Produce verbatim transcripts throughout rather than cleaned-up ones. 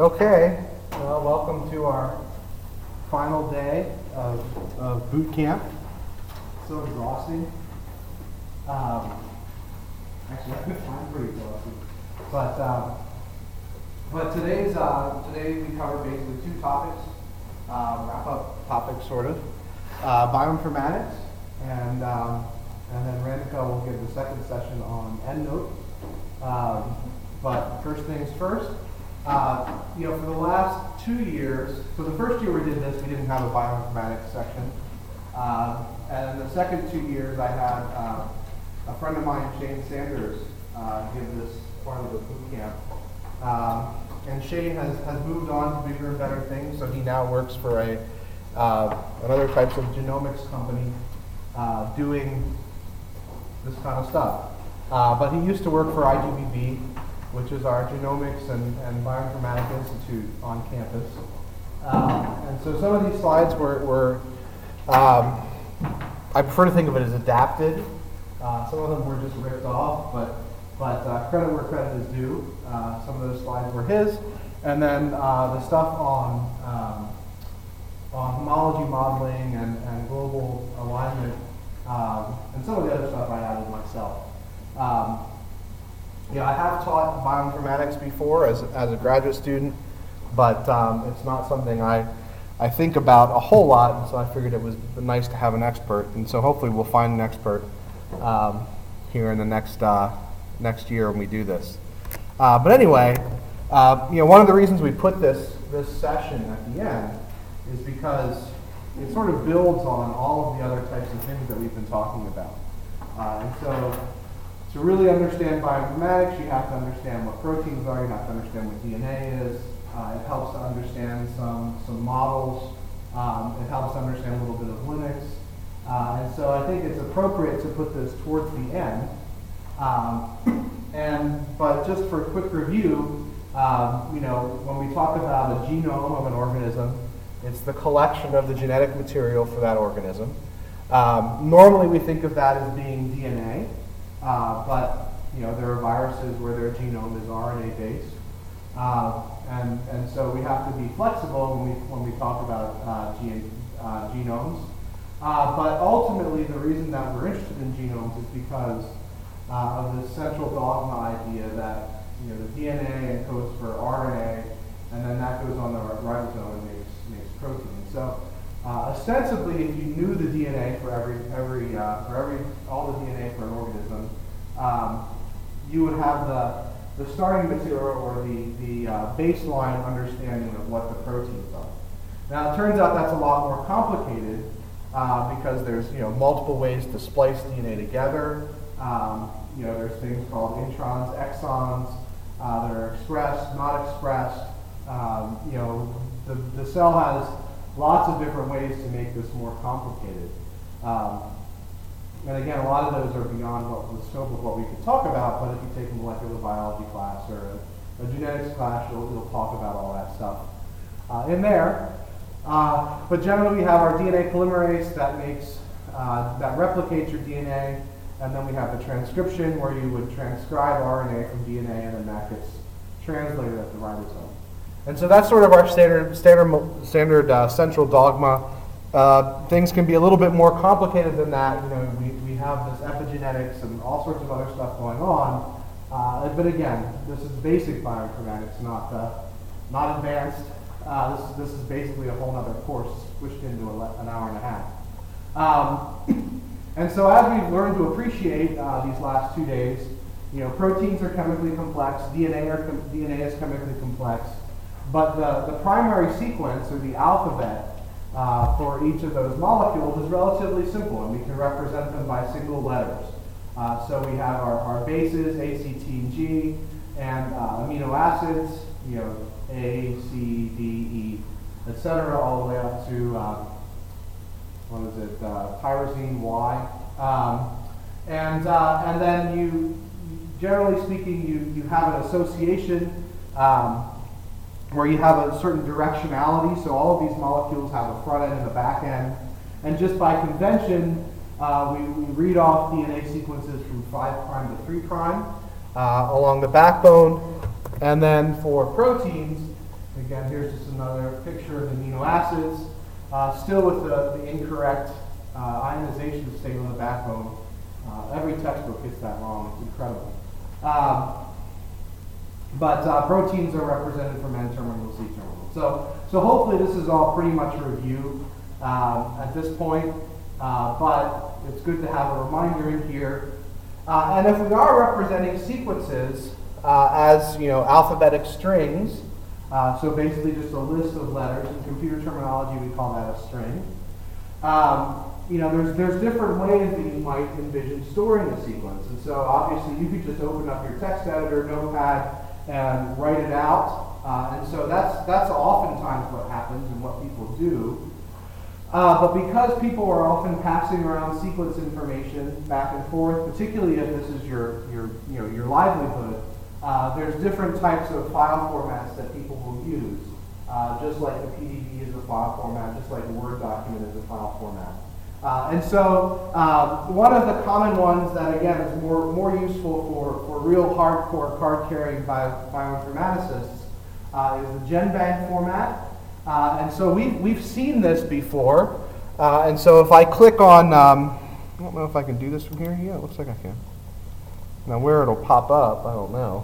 Okay, well, welcome to our final day of, of boot camp. So exhausting. Um, actually, I'm pretty exhausted. But um, but today's uh, today we cover basically two topics, uh, wrap up topics sort of, uh, bioinformatics, and um, and then Randika will give the second session on EndNote. Um, but first things first. Uh, you know, for the last two years, so the first year we did this, we didn't have a bioinformatics section. Uh, and the second two years, I had uh, a friend of mine, Shane Sanders, uh, give this part of the boot camp. Um, and Shane has, has moved on to bigger and better things, so he now works for a uh, another types of genomics company uh, doing this kind of stuff. Uh, but he used to work for I G B B, which is our Genomics and, and Bioinformatics Institute on campus. Um, and so some of these slides were, were um, I prefer to think of it as adapted. Uh, some of them were just ripped off, but, but uh, credit where credit is due. Uh, some of those slides were his. And then uh, the stuff on, um, on homology modeling and, and global alignment, um, and some of the other stuff I added myself. Um, Yeah, I have taught bioinformatics before as, as a graduate student, but um, it's not something I, I think about a whole lot, and so I figured it was nice to have an expert, and so hopefully we'll find an expert um, here in the next uh, next year when we do this. Uh, but anyway, uh, you know, one of the reasons we put this this session at the end is because it sort of builds on all of the other types of things that we've been talking about, uh, and so. To really understand bioinformatics, you have to understand what proteins are, you have to understand what D N A is. Uh, it helps to understand some, some models. Um, it helps to understand a little bit of Linux. Uh, and so I think it's appropriate to put this towards the end. Um, and But just for a quick review, um, you know, when we talk about a genome of an organism, it's the collection of the genetic material for that organism. Um, normally we think of that as being D N A. Uh, but you know there are viruses where their genome is R N A based, uh, and and so we have to be flexible when we when we talk about uh, gen, uh, genomes. Uh, but ultimately, the reason that we're interested in genomes is because uh, of this central dogma idea that you know the D N A encodes for R N A, and then that goes on the ribosome and makes makes protein. So. Uh, ostensibly, if you knew the D N A for every every uh, for every all the D N A for an organism, um, you would have the the starting material or the the uh, baseline understanding of what the proteins are. Now, it turns out that's a lot more complicated uh, because there's you know multiple ways to splice D N A together. Um, you know, there's things called introns, exons uh, that are expressed, not expressed. Um, you know, the the cell has lots of different ways to make this more complicated. Um, and again, a lot of those are beyond what, the scope of what we could talk about, but if you take a molecular biology class or a, a genetics class, you'll, you'll talk about all that stuff uh, in there. Uh, but generally we have our D N A polymerase that makes, uh, that replicates your D N A, and then we have the transcription where you would transcribe R N A from D N A, and then that gets translated at the ribosome. And so that's sort of our standard, standard, standard uh, central dogma. Uh, things can be a little bit more complicated than that. You know, we, we have this epigenetics and all sorts of other stuff going on. Uh, but again, this is basic bioinformatics, not uh, not advanced. Uh, this this is basically a whole other course squished into a, an hour and a half. Um, and so as we've learned to appreciate uh, these last two days, you know, proteins are chemically complex. D N A are com- D N A is chemically complex. But the, the primary sequence, or the alphabet, uh, for each of those molecules is relatively simple, and we can represent them by single letters. Uh, so we have our, our bases, A, C, T, and G, and uh, amino acids, you know, A, C, D, E, et cetera, all the way up to, um, what is it, uh, tyrosine, Y. Um, and, uh, and then you, generally speaking, you, you have an association um, where you have a certain directionality, so all of these molecules have a front end and a back end. And just by convention, uh, we, we read off D N A sequences from five prime to three prime uh, along the backbone. And then for proteins, Again, here's just another picture of amino acids, uh, still with the, the incorrect uh, ionization state on the backbone. Uh, every textbook gets that wrong. It's incredible. Um, but uh, proteins are represented from N-terminal to C-terminal. So, so hopefully this is all pretty much a review um, at this point. Uh, but it's good to have a reminder in here. Uh, and if we are representing sequences uh, as you know alphabetic strings, uh, so basically just a list of letters. In computer terminology, we call that a string. Um, you know, there's there's different ways that you might envision storing a sequence. And so obviously you could just open up your text editor, Notepad, and write it out. Uh, and so that's that's oftentimes what happens and what people do. Uh, but because people are often passing around sequence information back and forth, particularly if this is your your you know your livelihood, uh, there's different types of file formats that people will use. Uh, just like the P D B is a file format, just like a Word document is a file format. Uh, and so uh, one of the common ones that, again, is more, more useful for, for real hardcore card-carrying bio, bioinformaticists uh, is the GenBank format. Uh, and so we've, we've seen this before. Uh, and so if I click on, um, I don't know if I can do this from here. Yeah, it looks like I can. Now where it'll pop up, I don't know.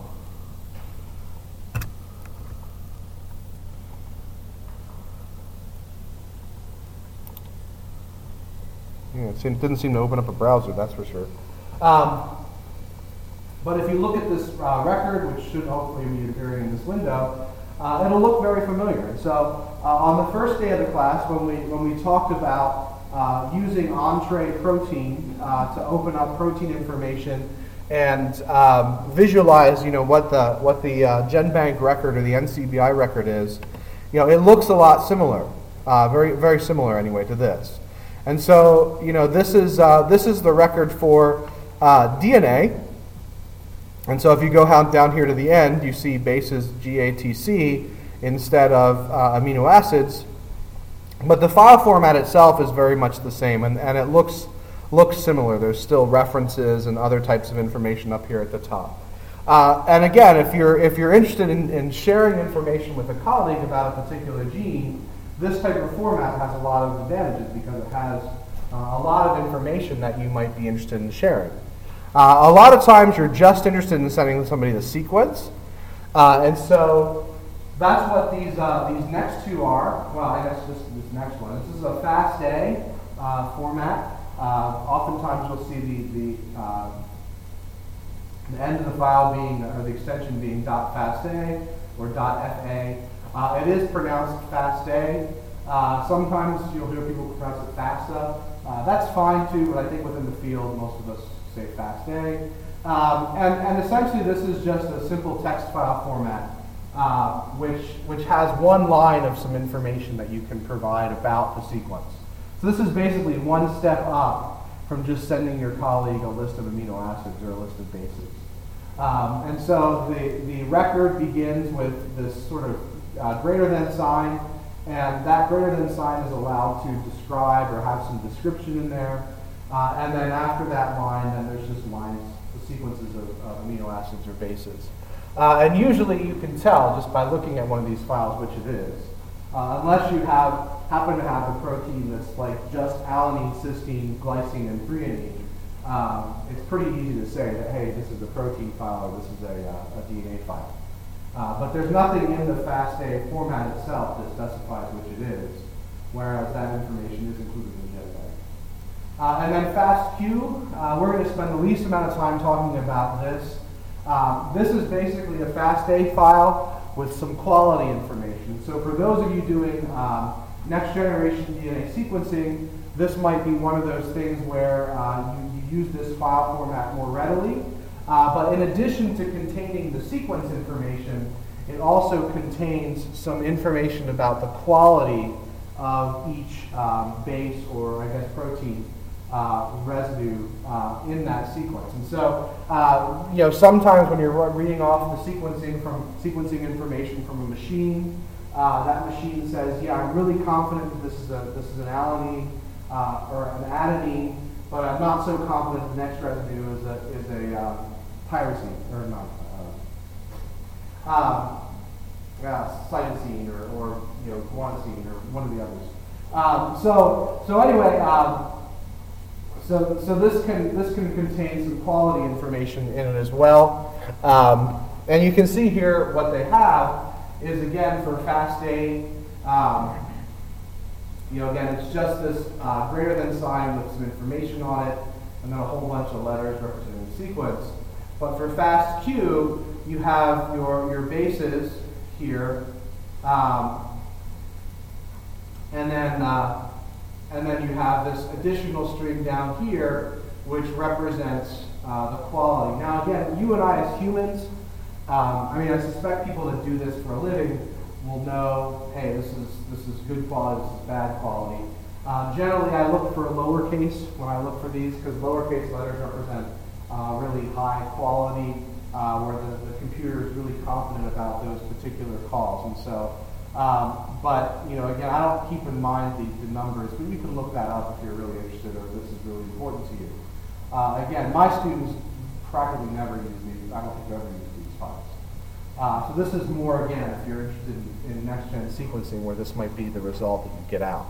Yeah, it, seemed, it didn't seem to open up a browser, that's for sure. Um, but if you look at this uh, record, which should hopefully be appearing in this window, uh, it'll look very familiar. And so uh, on the first day of the class, when we when we talked about uh, using Entrez Protein uh, to open up protein information and um, visualize, you know, what the what the uh, GenBank record or the N C B I record is, you know, it looks a lot similar, uh, very very similar anyway to this. And so, you know, this is uh, this is the record for uh, D N A. And so if you go down here to the end, you see bases G A T C instead of uh, amino acids. But the file format itself is very much the same, and, and it looks looks similar. There's still references and other types of information up here at the top. Uh, and again, if you're if you're interested in, in sharing information with a colleague about a particular gene, this type of format has a lot of advantages because it has uh, a lot of information that you might be interested in sharing. Uh, a lot of times you're just interested in sending somebody the sequence, uh, and so that's what these uh, these next two are. Well, I guess this this next one. This is a FASTA uh, format. Uh, oftentimes you'll see the the, uh, the end of the file being, or the extension being .fasta or .fa. Uh, it is pronounced FASTA. Uh, sometimes you'll hear people pronounce it FASTA. Uh, that's fine too, but I think within the field most of us say FASTA. Um, and, and essentially this is just a simple text file format uh, which, which has one line of some information that you can provide about the sequence. So this is basically one step up from just sending your colleague a list of amino acids or a list of bases. Um, and so the, the record begins with this sort of uh, greater than sign, and that greater than sign is allowed to describe or have some description in there. Uh, and then after that line, then there's just lines, the sequences of, of amino acids or bases. Uh, and usually you can tell just by looking at one of these files which it is. Uh, unless you have happen to have a protein that's like just alanine, cysteine, glycine, and threonine, um, it's pretty easy to say that, hey, this is a protein file or this is a, uh, a D N A file. Uh, but there's nothing in the FASTA format itself that specifies which it is, whereas that information is included in GenBank. Uh, and then FASTQ, uh, we're going to spend the least amount of time talking about this. Um, this is basically a FASTA file with some quality information. So for those of you doing um, next generation D N A sequencing, this might be one of those things where uh, you, you use this file format more readily. Uh, but in addition to containing the sequence information, it also contains some information about the quality of each um, base or, I guess, protein uh, residue uh, in that sequence. And so, uh, you know, sometimes when you're reading off the sequencing from sequencing information from a machine, uh, that machine says, "Yeah, I'm really confident that this is a this is an alanine uh, or an adenine, but I'm not so confident the next residue is a is a um, tyrosine or not." Uh, um, uh, cytosine or, or you know, guanosine or one of the others. Um, so so anyway, um, so so this can this can contain some quality information in it as well. Um, and you can see here what they have is, again, for FASTA. Um, you know, again, it's just this uh, greater than sign with some information on it, and then a whole bunch of letters representing the sequence. But for FASTQ, you have your your bases here. Um, And then, uh, and then you have this additional string down here, which represents uh, the quality. Now, again, you and I as humans, um, I mean, I suspect people that do this for a living will know, hey, this is this is good quality, this is bad quality. Um, generally, I look for lowercase when I look for these, because lowercase letters represent uh, really high quality, uh, where the, the computer is really confident about those particular calls, and so. Um, but, you know, again, I don't keep in mind the, the numbers, but you can look that up if you're really interested or this is really important to you. Uh, again, my students practically never use these. I don't think they've ever used these files. Uh, so this is more, again, if you're interested in, in next-gen sequencing, where this might be the result that you get out.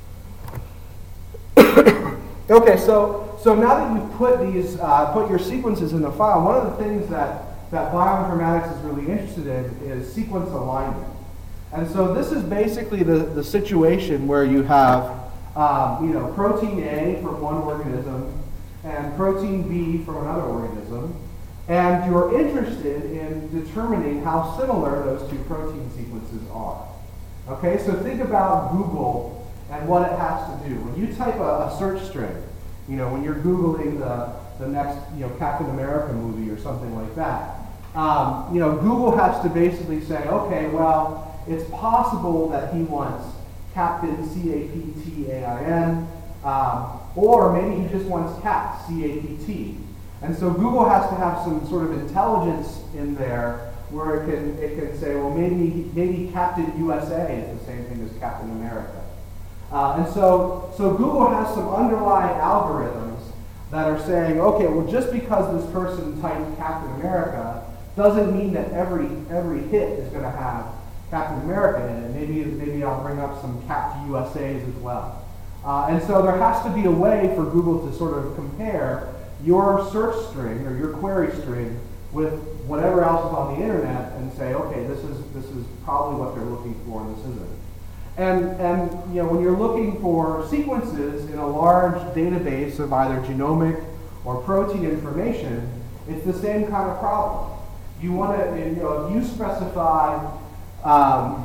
Okay, so so now that you've put these, uh, put your sequences in the file, one of the things that, that bioinformatics is really interested in is sequence alignment. And so this is basically the, the situation where you have, um, you know, protein A from one organism and protein B from another organism, and you're interested in determining how similar those two protein sequences are. Okay, so think about Google and what it has to do. When you type a, a search string, you know, when you're Googling the, the next, you know, Captain America movie or something like that, um, you know, Google has to basically say, okay, well, it's possible that he wants Captain, C A P T A I N, um, or maybe he just wants Cap, C A P T. And so Google has to have some sort of intelligence in there where it can it can say, well, maybe maybe Captain U S A is the same thing as Captain America. Uh, and so so Google has some underlying algorithms that are saying, okay, well, just because this person typed Captain America doesn't mean that every every hit is going to have Captain America in it. Maybe, maybe I'll bring up some Cap U S As as well. Uh, and so there has to be a way for Google to sort of compare your search string or your query string with whatever else is on the internet and say, okay, this is this is probably what they're looking for and this isn't. And and you know, when you're looking for sequences in a large database of either genomic or protein information, it's the same kind of problem. You want to, you know, if you specify Um,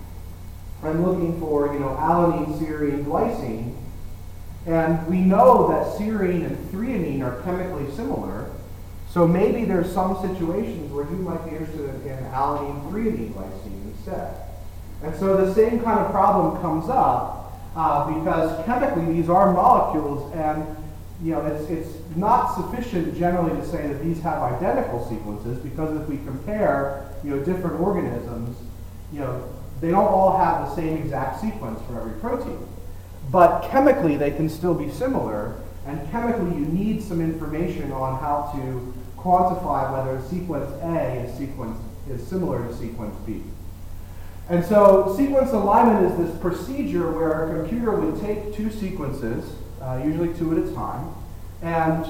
I'm looking for, you know, alanine, serine, glycine, and we know that serine and threonine are chemically similar, so maybe there's some situations where you might be interested in, in alanine, threonine, glycine instead. And so the same kind of problem comes up uh, because chemically these are molecules, and you know, it's, it's not sufficient generally to say that these have identical sequences, because if we compare, you know, different organisms, you know, they don't all have the same exact sequence for every protein. But chemically, they can still be similar, and chemically, you need some information on how to quantify whether sequence A is, sequence, is similar to sequence B. And so sequence alignment is this procedure where a computer would take two sequences, uh, usually two at a time, and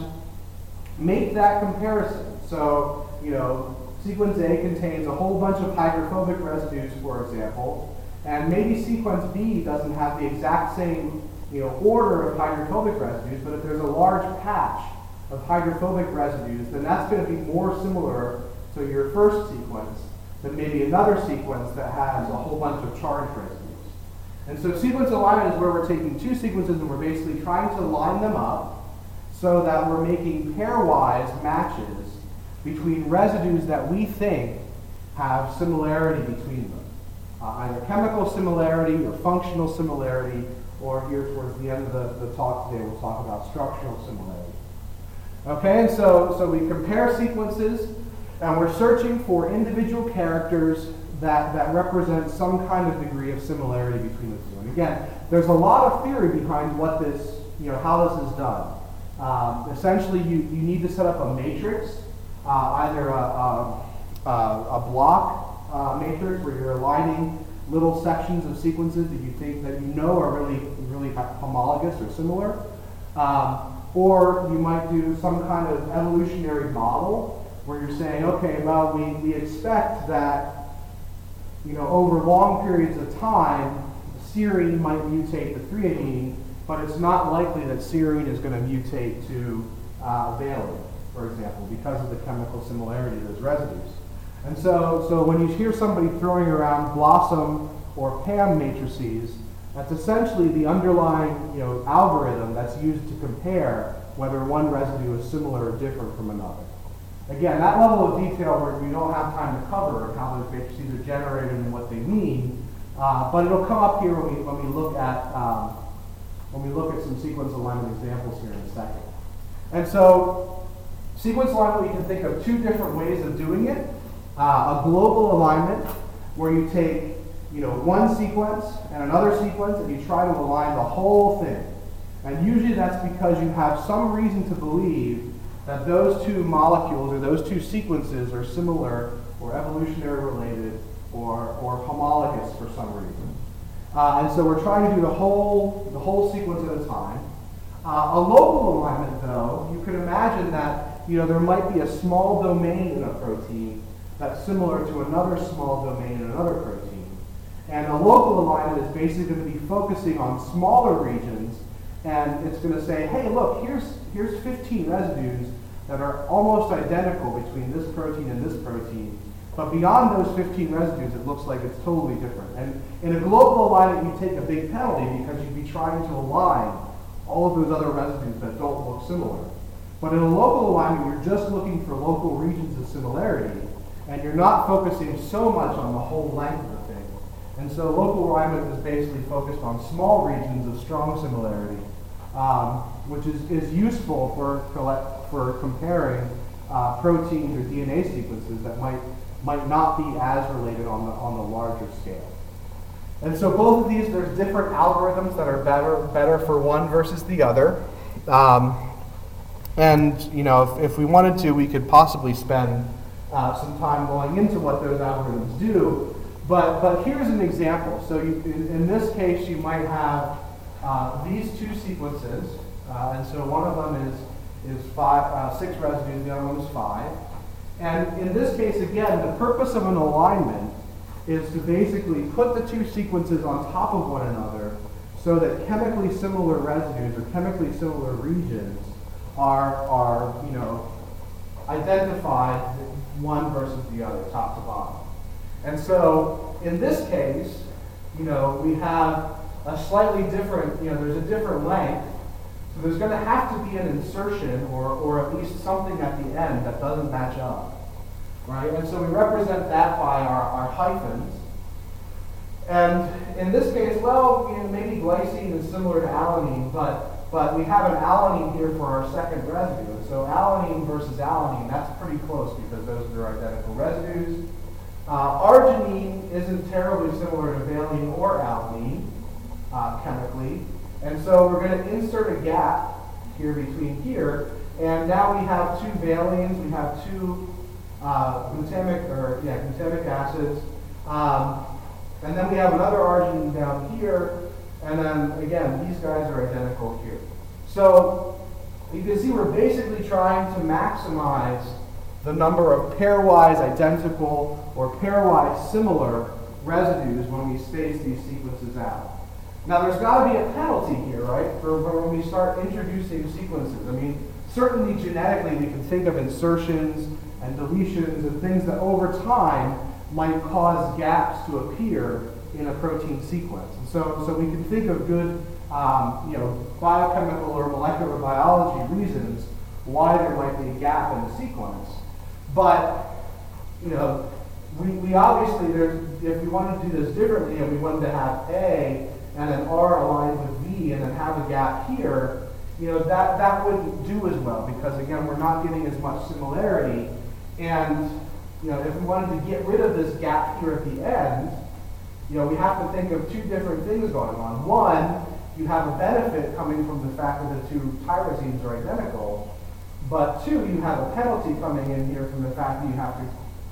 make that comparison. So, you know, sequence A contains a whole bunch of hydrophobic residues, for example, and maybe sequence B doesn't have the exact same, you know, order of hydrophobic residues, but if there's a large patch of hydrophobic residues, then that's going to be more similar to your first sequence than maybe another sequence that has a whole bunch of charged residues. And so sequence alignment is where we're taking two sequences and we're basically trying to line them up so that we're making pairwise matches between residues that we think have similarity between them. Uh, either chemical similarity or functional similarity, or here towards the end of the, the talk today we'll talk about structural similarity. Okay, and so, so we compare sequences and we're searching for individual characters that, that represent some kind of degree of similarity between the two. And again, there's a lot of theory behind what this, you know, how this is done. Um, essentially, you, you need to set up a matrix, uh, either a, a, a block uh, matrix where you're aligning little sections of sequences that you think that you know are really, really homologous or similar. Um, or you might do some kind of evolutionary model where you're saying, okay, well, we, we expect that, you know, over long periods of time, serine might mutate to threonine, but it's not likely that serine is going to mutate to uh, valine, for example, because of the chemical similarity of those residues. And so, so when you hear somebody throwing around BLOSUM or PAM matrices, that's essentially the underlying, you know, algorithm that's used to compare whether one residue is similar or different from another. Again, that level of detail where we don't have time to cover how those matrices are generated and what they mean, uh, but it'll come up here when we when we look at um, when we look at some sequence alignment examples here in a second. And so, sequence alignment, we can think of two different ways of doing it. Uh, a global alignment, where you take, you know, one sequence and another sequence, and you try to align the whole thing. And usually that's because you have some reason to believe that those two molecules or those two sequences are similar or evolutionary related or, or homologous for some reason. Uh, and so we're trying to do the whole, the whole sequence at a time. Uh, a local alignment, though, you can imagine that, you know, there might be a small domain in a protein that's similar to another small domain in another protein. And a local alignment is basically going to be focusing on smaller regions, and it's going to say, hey, look, here's, here's fifteen residues that are almost identical between this protein and this protein, but beyond those fifteen residues, it looks like it's totally different. And in a global alignment, you take a big penalty because you'd be trying to align all of those other residues that don't look similar. But in a local alignment, you're just looking for local regions of similarity, and you're not focusing so much on the whole length of the thing. And so local alignment is basically focused on small regions of strong similarity, um, which is, is useful for, collect, for comparing uh, proteins or D N A sequences that might, might not be as related on the, on the larger scale. And so both of these, there's different algorithms that are better, better for one versus the other. Um, and, you know, if, if we wanted to, we could possibly spend uh, some time going into what those algorithms do. But, but here's an example. So you, in, in this case, you might have uh, these two sequences. Uh, and so one of them is, is five, uh, six residues, the other one is five. And in this case, again, the purpose of an alignment is to basically put the two sequences on top of one another so that chemically similar residues or chemically similar regions are, are you know, identified one versus the other, top to bottom. And so in this case, you know, we have a slightly different, you know, there's a different length. So there's going to have to be an insertion or, or at least something at the end that doesn't match up. Right? And so we represent that by our, our hyphens. And in this case, well, you know, maybe glycine is similar to alanine, but, but we have an alanine here for our second residue. And so alanine versus alanine, that's pretty close because those are identical residues. Uh, arginine isn't terribly similar to valine or alanine uh, chemically. And so we're going to insert a gap here between here. And now we have two valines, we have two Uh, glutamic or yeah, glutamic acids, um, and then we have another arginine down here, and then again these guys are identical here. So you can see we're basically trying to maximize the number of pairwise identical or pairwise similar residues when we space these sequences out. Now there's got to be a penalty here, right, for, for when we start introducing sequences. I mean, certainly genetically we can think of insertions and deletions and things that over time might cause gaps to appear in a protein sequence. And so, so we can think of good um, you know, biochemical or molecular biology reasons why there might be a gap in the sequence. But, you know, we, we obviously, there's, if we wanted to do this differently and we wanted to have A and then R aligned with V and then have a gap here, you know, that, that wouldn't do as well because, again, we're not getting as much similarity. And, you know, if we wanted to get rid of this gap here at the end, you know, we have to think of two different things going on. One, you have a benefit coming from the fact that the two tyrosines are identical. But two, you have a penalty coming in here from the fact that you have to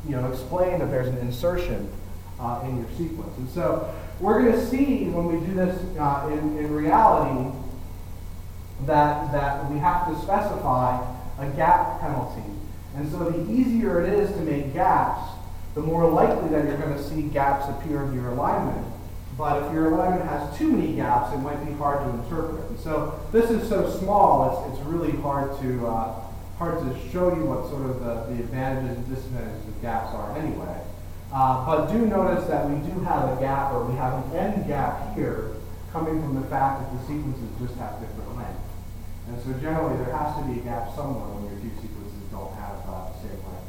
you know, explain that there's an insertion uh, in your sequence. And so we're going to see when we do this uh, in, in reality that, that we have to specify a gap penalty. And so the easier it is to make gaps, the more likely that you're going to see gaps appear in your alignment. But if your alignment has too many gaps, it might be hard to interpret. And so this is so small, it's, it's really hard to uh, hard to show you what sort of the, the advantages and disadvantages of gaps are anyway. Uh, but do notice that we do have a gap, or we have an end gap here, coming from the fact that the sequences just have different lengths. And so generally there has to be a gap somewhere when your two sequences don't have uh, the same length.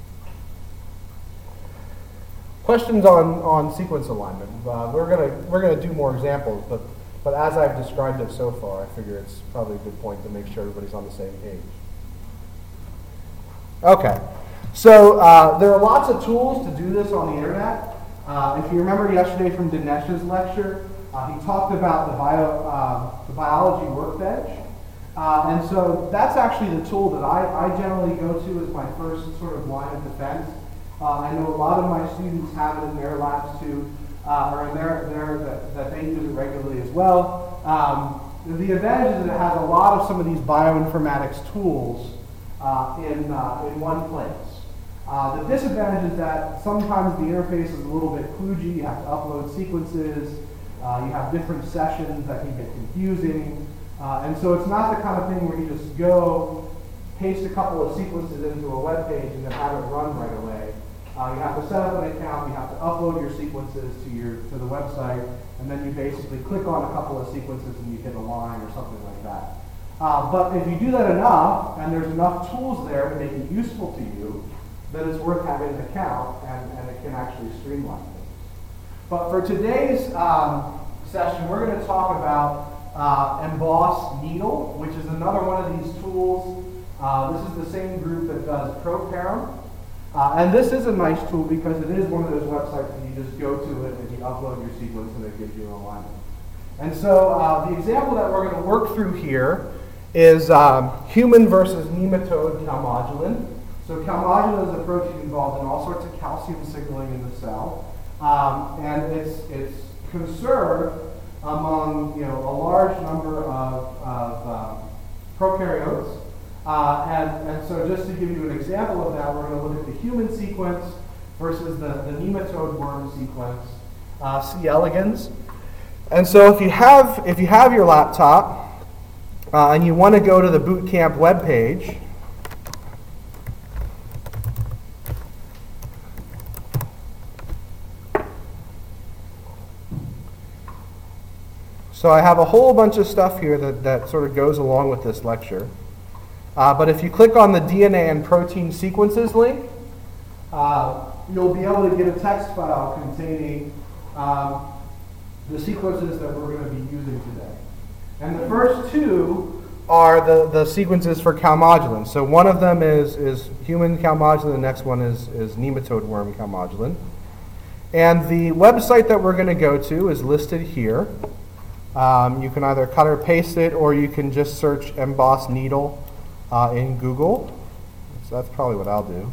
Questions on, on sequence alignment. Uh, we're gonna we're gonna do more examples, but but as I've described it so far, I figure it's probably a good point to make sure everybody's on the same page. Okay, so uh, there are lots of tools to do this on the internet. Uh, if you remember yesterday from Dinesh's lecture, uh, he talked about the bio uh, the biology workbench, uh, and so that's actually the tool that I, I generally go to as my first sort of line of defense. Uh, I know a lot of my students have it in their labs too, uh, or in their, their that, that they use it regularly as well. Um, the advantage is that it has a lot of some of these bioinformatics tools uh, in, uh, in one place. Uh, the disadvantage is that sometimes the interface is a little bit kludgy. You have to upload sequences. Uh, you have different sessions that can get confusing. Uh, and so it's not the kind of thing where you just go, paste a couple of sequences into a web page and then have it run right away. Uh, you have to set up an account, you have to upload your sequences to your to the website, and then you basically click on a couple of sequences and you hit a line or something like that. Uh, but if you do that enough, and there's enough tools there to make it useful to you, then it's worth having an account, and, and it can actually streamline things. But for today's um, session, we're going to talk about uh, Emboss Needle, which is another one of these tools. Uh, this is the same group that does ProParam. Uh, and this is a nice tool because it is one of those websites that you just go to it and you upload your sequence and it gives you an alignment. And so uh, the example that we're going to work through here is um, human versus nematode calmodulin. So calmodulin is a protein involved in all sorts of calcium signaling in the cell. Um, and it's, it's conserved among you know, a large number of, of um, prokaryotes. Uh, and, and so just to give you an example of that, we're going to look at the human sequence versus the, the nematode worm sequence, uh, C. elegans. And so if you have, if you have your laptop uh, and you want to go to the boot camp webpage, so I have a whole bunch of stuff here that, that sort of goes along with this lecture. Uh, but if you click on the D N A and protein sequences link, uh, you'll be able to get a text file containing um, the sequences that we're going to be using today. And the first two are the, the sequences for calmodulin. So one of them is, is human calmodulin, the next one is, is nematode worm calmodulin. And the website that we're going to go to is listed here. Um, you can either cut or paste it, or you can just search Emboss Needle Uh, in Google. So that's probably what I'll do.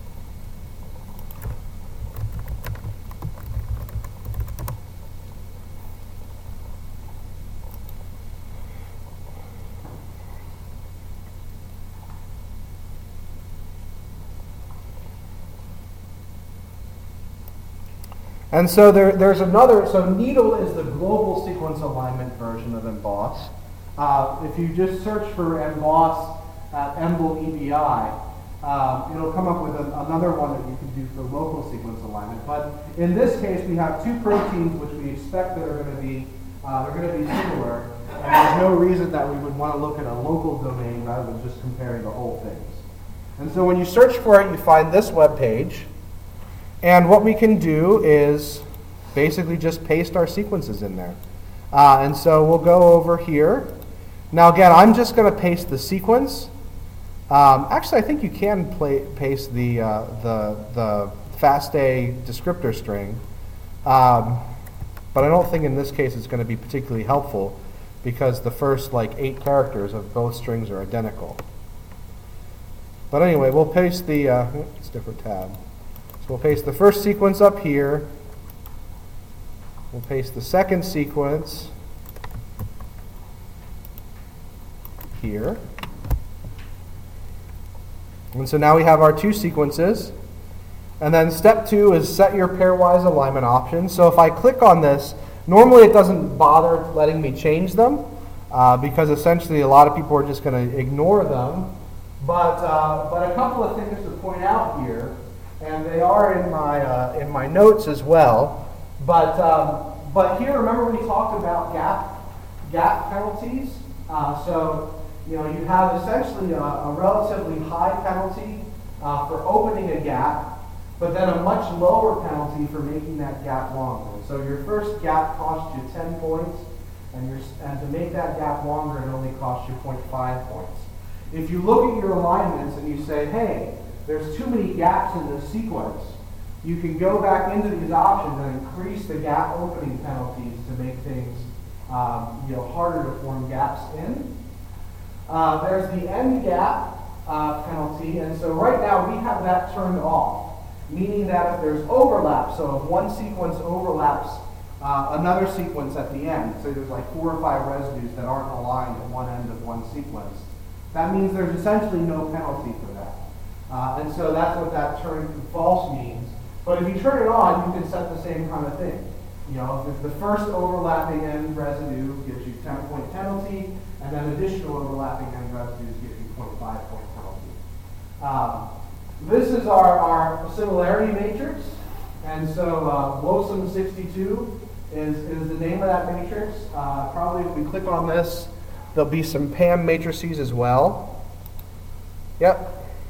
And so there, there's another, so Needle is the global sequence alignment version of Emboss. Uh, if you just search for Emboss at Emble E B I, um, it'll come up with a, another one that you can do for local sequence alignment. But in this case, we have two proteins which we expect that are going to be uh, they're going to be similar, and there's no reason that we would want to look at a local domain rather than just comparing the whole things. And so when you search for it, you find this web page, and what we can do is basically just paste our sequences in there. Uh, and so we'll go over here. Now again, I'm just going to paste the sequence. Um, actually, I think you can play, paste the, uh, the, the FASTA descriptor string, um, but I don't think in this case it's going to be particularly helpful because the first like eight characters of both strings are identical. But anyway, we'll paste the, uh, it's a different tab. So we'll paste the first sequence up here. We'll paste the second sequence here. And so now we have our two sequences. And then step two is set your pairwise alignment options. So if I click on this, normally it doesn't bother letting me change them uh, because essentially a lot of people are just going to ignore them. But, uh, but a couple of things to point out here, and they are in my, uh, in my notes as well. But, um, but here, remember we talked about gap, gap penalties? Uh, so, you know, you have essentially a, a relatively high penalty uh, for opening a gap, but then a much lower penalty for making that gap longer. So your first gap costs you ten points, and, your, and to make that gap longer, it only costs you zero point five points. If you look at your alignments and you say, hey, there's too many gaps in this sequence, you can go back into these options and increase the gap opening penalties to make things um, you know, harder to form gaps in. Uh, there's the end gap uh, penalty, and so right now we have that turned off, meaning that if there's overlap, so if one sequence overlaps uh, another sequence at the end, so there's like four or five residues that aren't aligned at one end of one sequence, that means there's essentially no penalty for that. Uh, and so that's what that turn false means. But if you turn it on, you can set the same kind of thing. You know, if the first overlapping end residue gives you ten point penalty, and then additional overlapping end residues give you zero point five point penalty. Um, this is our, our similarity matrix. And so uh, Losum sixty-two is, is the name of that matrix. Uh, probably if we click on this, there'll be some P A M matrices as well. Yep.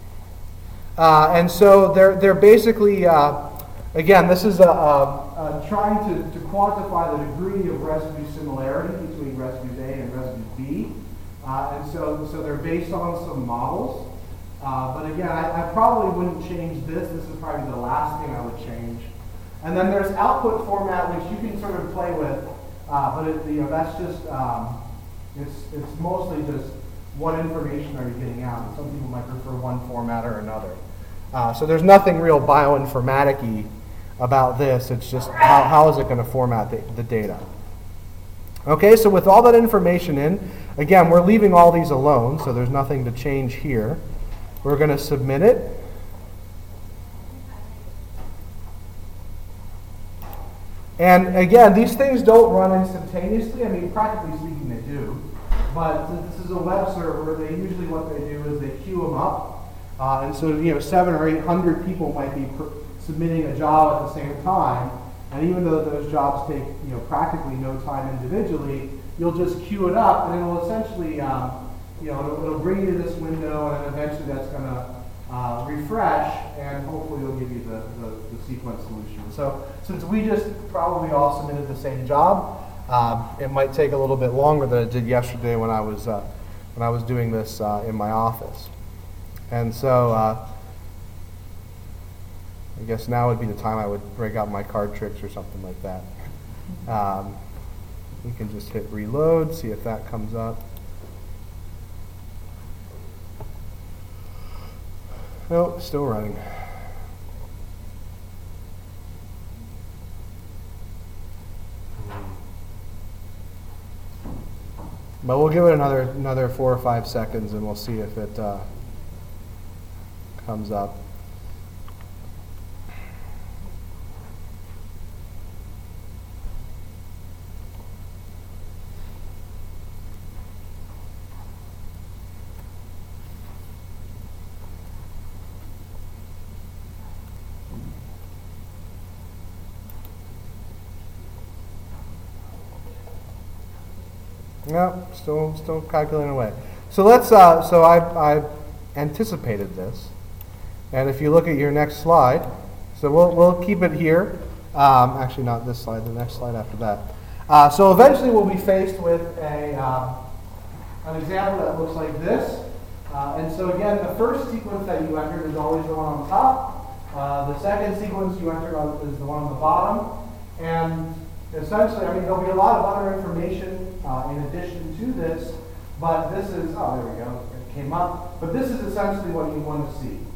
Uh, and so they're, they're basically, uh, again, this is a, a, a trying to, to quantify the degree of residue similarity between residues A and residues B. Uh, and so, so they're based on some models. Uh, but again, I, I probably wouldn't change this. This is probably the last thing I would change. And then there's output format, which you can sort of play with. Uh, but it, you know, that's just, um, it's, it's mostly just what information are you getting out. And some people might prefer one format or another. Uh, so there's nothing real bioinformatic-y about this. It's just how, how is it going to format the, the data. Okay, so with all that information in, again, we're leaving all these alone, so there's nothing to change here. We're going to submit it. And again, these things don't run instantaneously. I mean, practically speaking, they do. But since this is a web server, they usually what they do is they queue them up. Uh, and so, you know, seven or eight hundred people might be pr- submitting a job at the same time. And even though those jobs take, you know, practically no time individually, you'll just queue it up, and it'll essentially, um, you know, it'll, it'll bring you to this window, and then eventually that's going to uh, refresh, and hopefully it'll give you the, the, the sequence solution. So since we just probably all submitted the same job, um, it might take a little bit longer than it did yesterday when I was uh, when I was doing this uh, in my office. And so uh, I guess now would be the time I would break out my card tricks or something like that. Um, we can just hit reload, see if that comes up. Nope, still running. But we'll give it another another four or five seconds, and we'll see if it uh, comes up. No, still, still calculating away. So let's. Uh, so I, I anticipated this, and if you look at your next slide, so we'll we'll keep it here. Um, actually, not this slide. The next slide after that. Uh, so eventually, we'll be faced with a um, an example that looks like this. Uh, and so again, the first sequence that you entered is always the one on top. Uh, the second sequence you entered on is the one on the bottom, and essentially, I mean, there'll be a lot of other information uh, in addition to this, but this is, oh, there we go, it came up. But this is essentially what you want to see.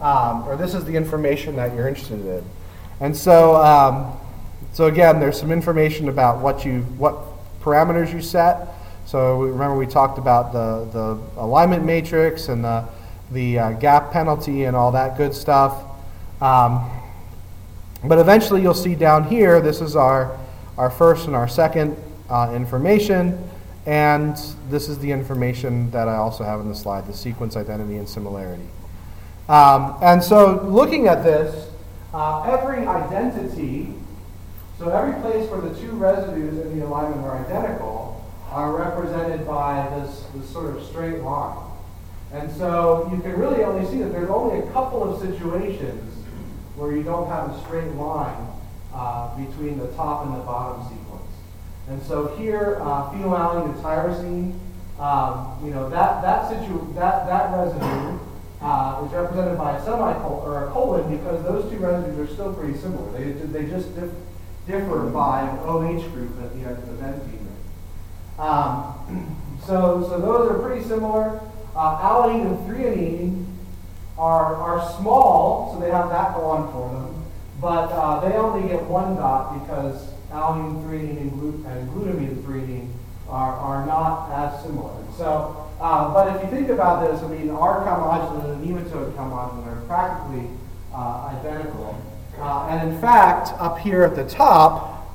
um, or this is the information that you're interested in. And so, um, so again, there's some information about what you, what parameters you set. So remember we talked about the, the alignment matrix and the, the uh, gap penalty and all that good stuff. Um, but eventually you'll see down here, this is our, our first and our second uh, information. And this is the information that I also have in the slide, the sequence identity and similarity. Um, and so looking at this, uh, every identity, so every place where the two residues in the alignment are identical are represented by this, this sort of straight line. And so you can really only see that there's only a couple of situations where you don't have a straight line uh, between the top and the bottom sequence. And so here, uh, phenylalanine and tyrosine, um, you know, that that situ that that residue uh, is represented by a semicolon or a colon because those two residues are still pretty similar. They they just dif differ by an OH group at the end of the benzene ring. Um, so so those are pretty similar. Uh, alanine and threonine are are small, so they have that going for them, but uh, they only get one dot because alanine, threonine, and, glut and glutamine threonine are, are not as similar. So, uh, but if you think about this, I mean, our calmodulin and nematode calmodulin are practically uh, identical. Uh, and in fact, up here at the top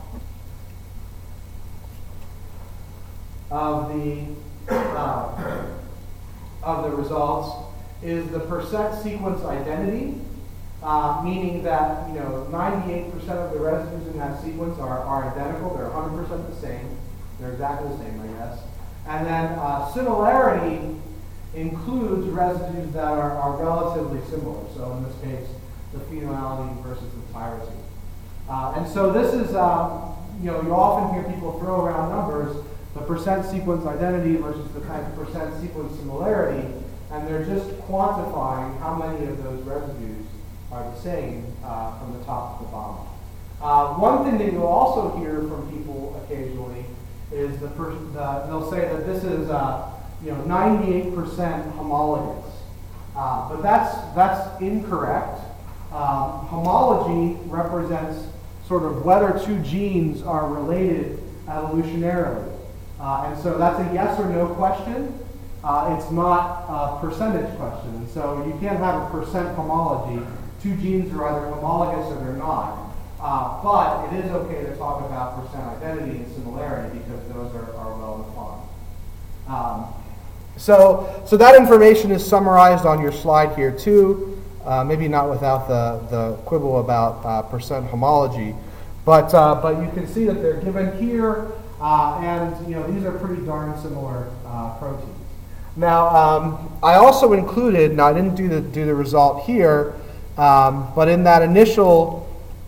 of the uh, of the results is the percent sequence identity. Uh, meaning that, you know, ninety-eight percent of the residues in that sequence are, are identical. They're one hundred percent the same. They're exactly the same, I guess. And then uh, similarity includes residues that are, are relatively similar. So in this case, the phenylalanine versus the tyrosine. Uh, and so this is, uh, you know, you often hear people throw around numbers, the percent sequence identity versus the kind of percent sequence similarity, and they're just quantifying how many of those residues are the same uh, from the top to the bottom. Uh, one thing that you'll also hear from people occasionally is the, per the they'll say that this is uh, you know ninety-eight percent homologous, uh, but that's that's incorrect. Um, homology represents sort of whether two genes are related evolutionarily, uh, and so that's a yes or no question. Uh, it's not a percentage question, and so you can't have a percent homology. Two genes are either homologous or they're not. Uh, but it is okay to talk about percent identity and similarity because those are, are well defined. Um, so, so that information is summarized on your slide here too. Uh, maybe not without the, the quibble about uh, percent homology, but uh, but you can see that they're given here, uh, and you know these are pretty darn similar uh, proteins. Now, um, I also included. Now, I didn't do the do the result here. Um, but in that initial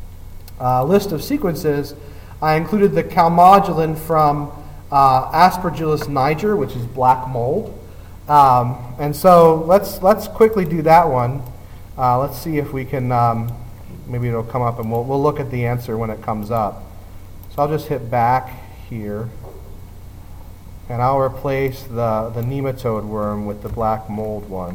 uh, list of sequences, I included the calmodulin from uh, Aspergillus niger, which is black mold. Um, and so let's let's quickly do that one. Uh, let's see if we can. Um, maybe it'll come up, and we'll we'll look at the answer when it comes up. So I'll just hit back here, and I'll replace the the nematode worm with the black mold one.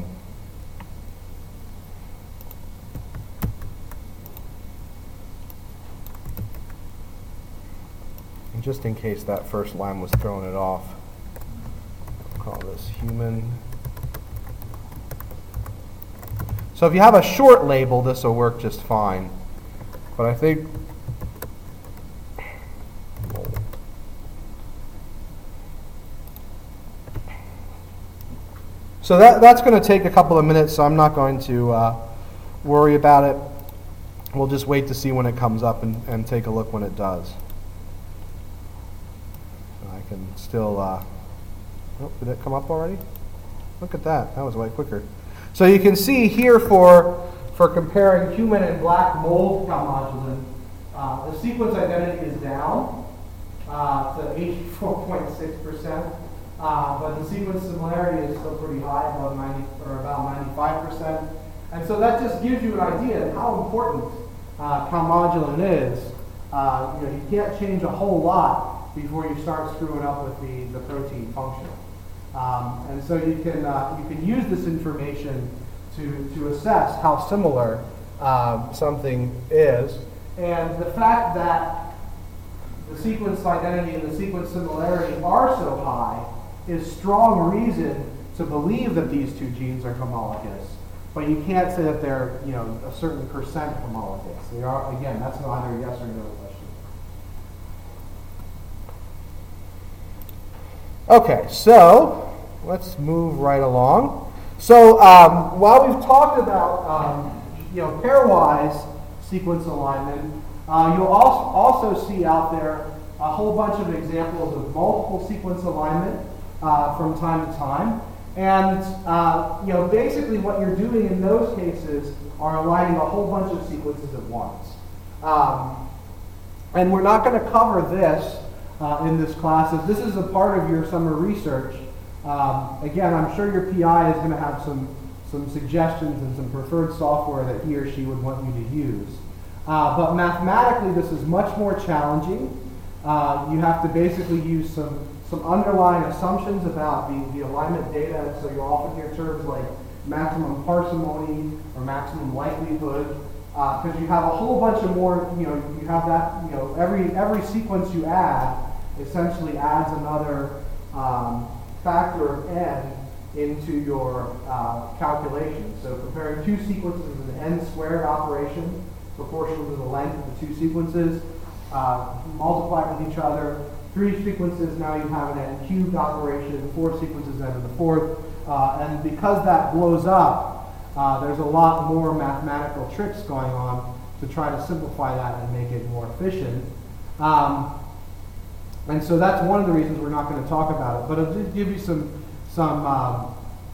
Just in case that first line was throwing it off. I'll call this human. So if you have a short label, this will work just fine. But I think so that that's going to take a couple of minutes, so I'm not going to uh, worry about it. We'll just wait to see when it comes up and, and take a look when it does. I can still, uh, oh, did it come up already? Look at that, that was way quicker. So you can see here for, for comparing human and black mold calmodulin, uh, the sequence identity is down uh, to eighty-four point six percent, uh, but the sequence similarity is still pretty high, above ninety, or about ninety-five percent. And so that just gives you an idea of how important uh, calmodulin is. Uh, you know, you can't change a whole lot before you start screwing up with the, the protein function. Um, and so you can, uh, you can use this information to, to assess how similar um, something is. And the fact that the sequence identity and the sequence similarity are so high is strong reason to believe that these two genes are homologous. But you can't say that they're, you know, a certain percent homologous. They are, again, that's either a yes or no question. Okay, so let's move right along. So um, while we've talked about, um, you know, pairwise sequence alignment, uh, you'll also, also see out there a whole bunch of examples of multiple sequence alignment uh, from time to time. And, uh, you know, basically what you're doing in those cases are aligning a whole bunch of sequences at once. Um, and we're not going to cover this uh, in this class. If this is a part of your summer research, um, again, I'm sure your P I is going to have some, some suggestions and some preferred software that he or she would want you to use. Uh, but mathematically, this is much more challenging. Uh, you have to basically use some some underlying assumptions about the, the alignment data. So you'll often hear terms like maximum parsimony or maximum likelihood, because uh, you have a whole bunch of more, you know, you have that, you know, every, every sequence you add essentially adds another um, factor of n into your uh, calculation. So comparing two sequences is an n squared operation proportional to the length of the two sequences, uh, multiplied with each other. Three sequences, now you have an n cubed operation, four sequences n to the fourth, uh, and because that blows up, uh, there's a lot more mathematical tricks going on to try to simplify that and make it more efficient. Um, and so that's one of the reasons we're not going to talk about it, but it'll give you some, some, um,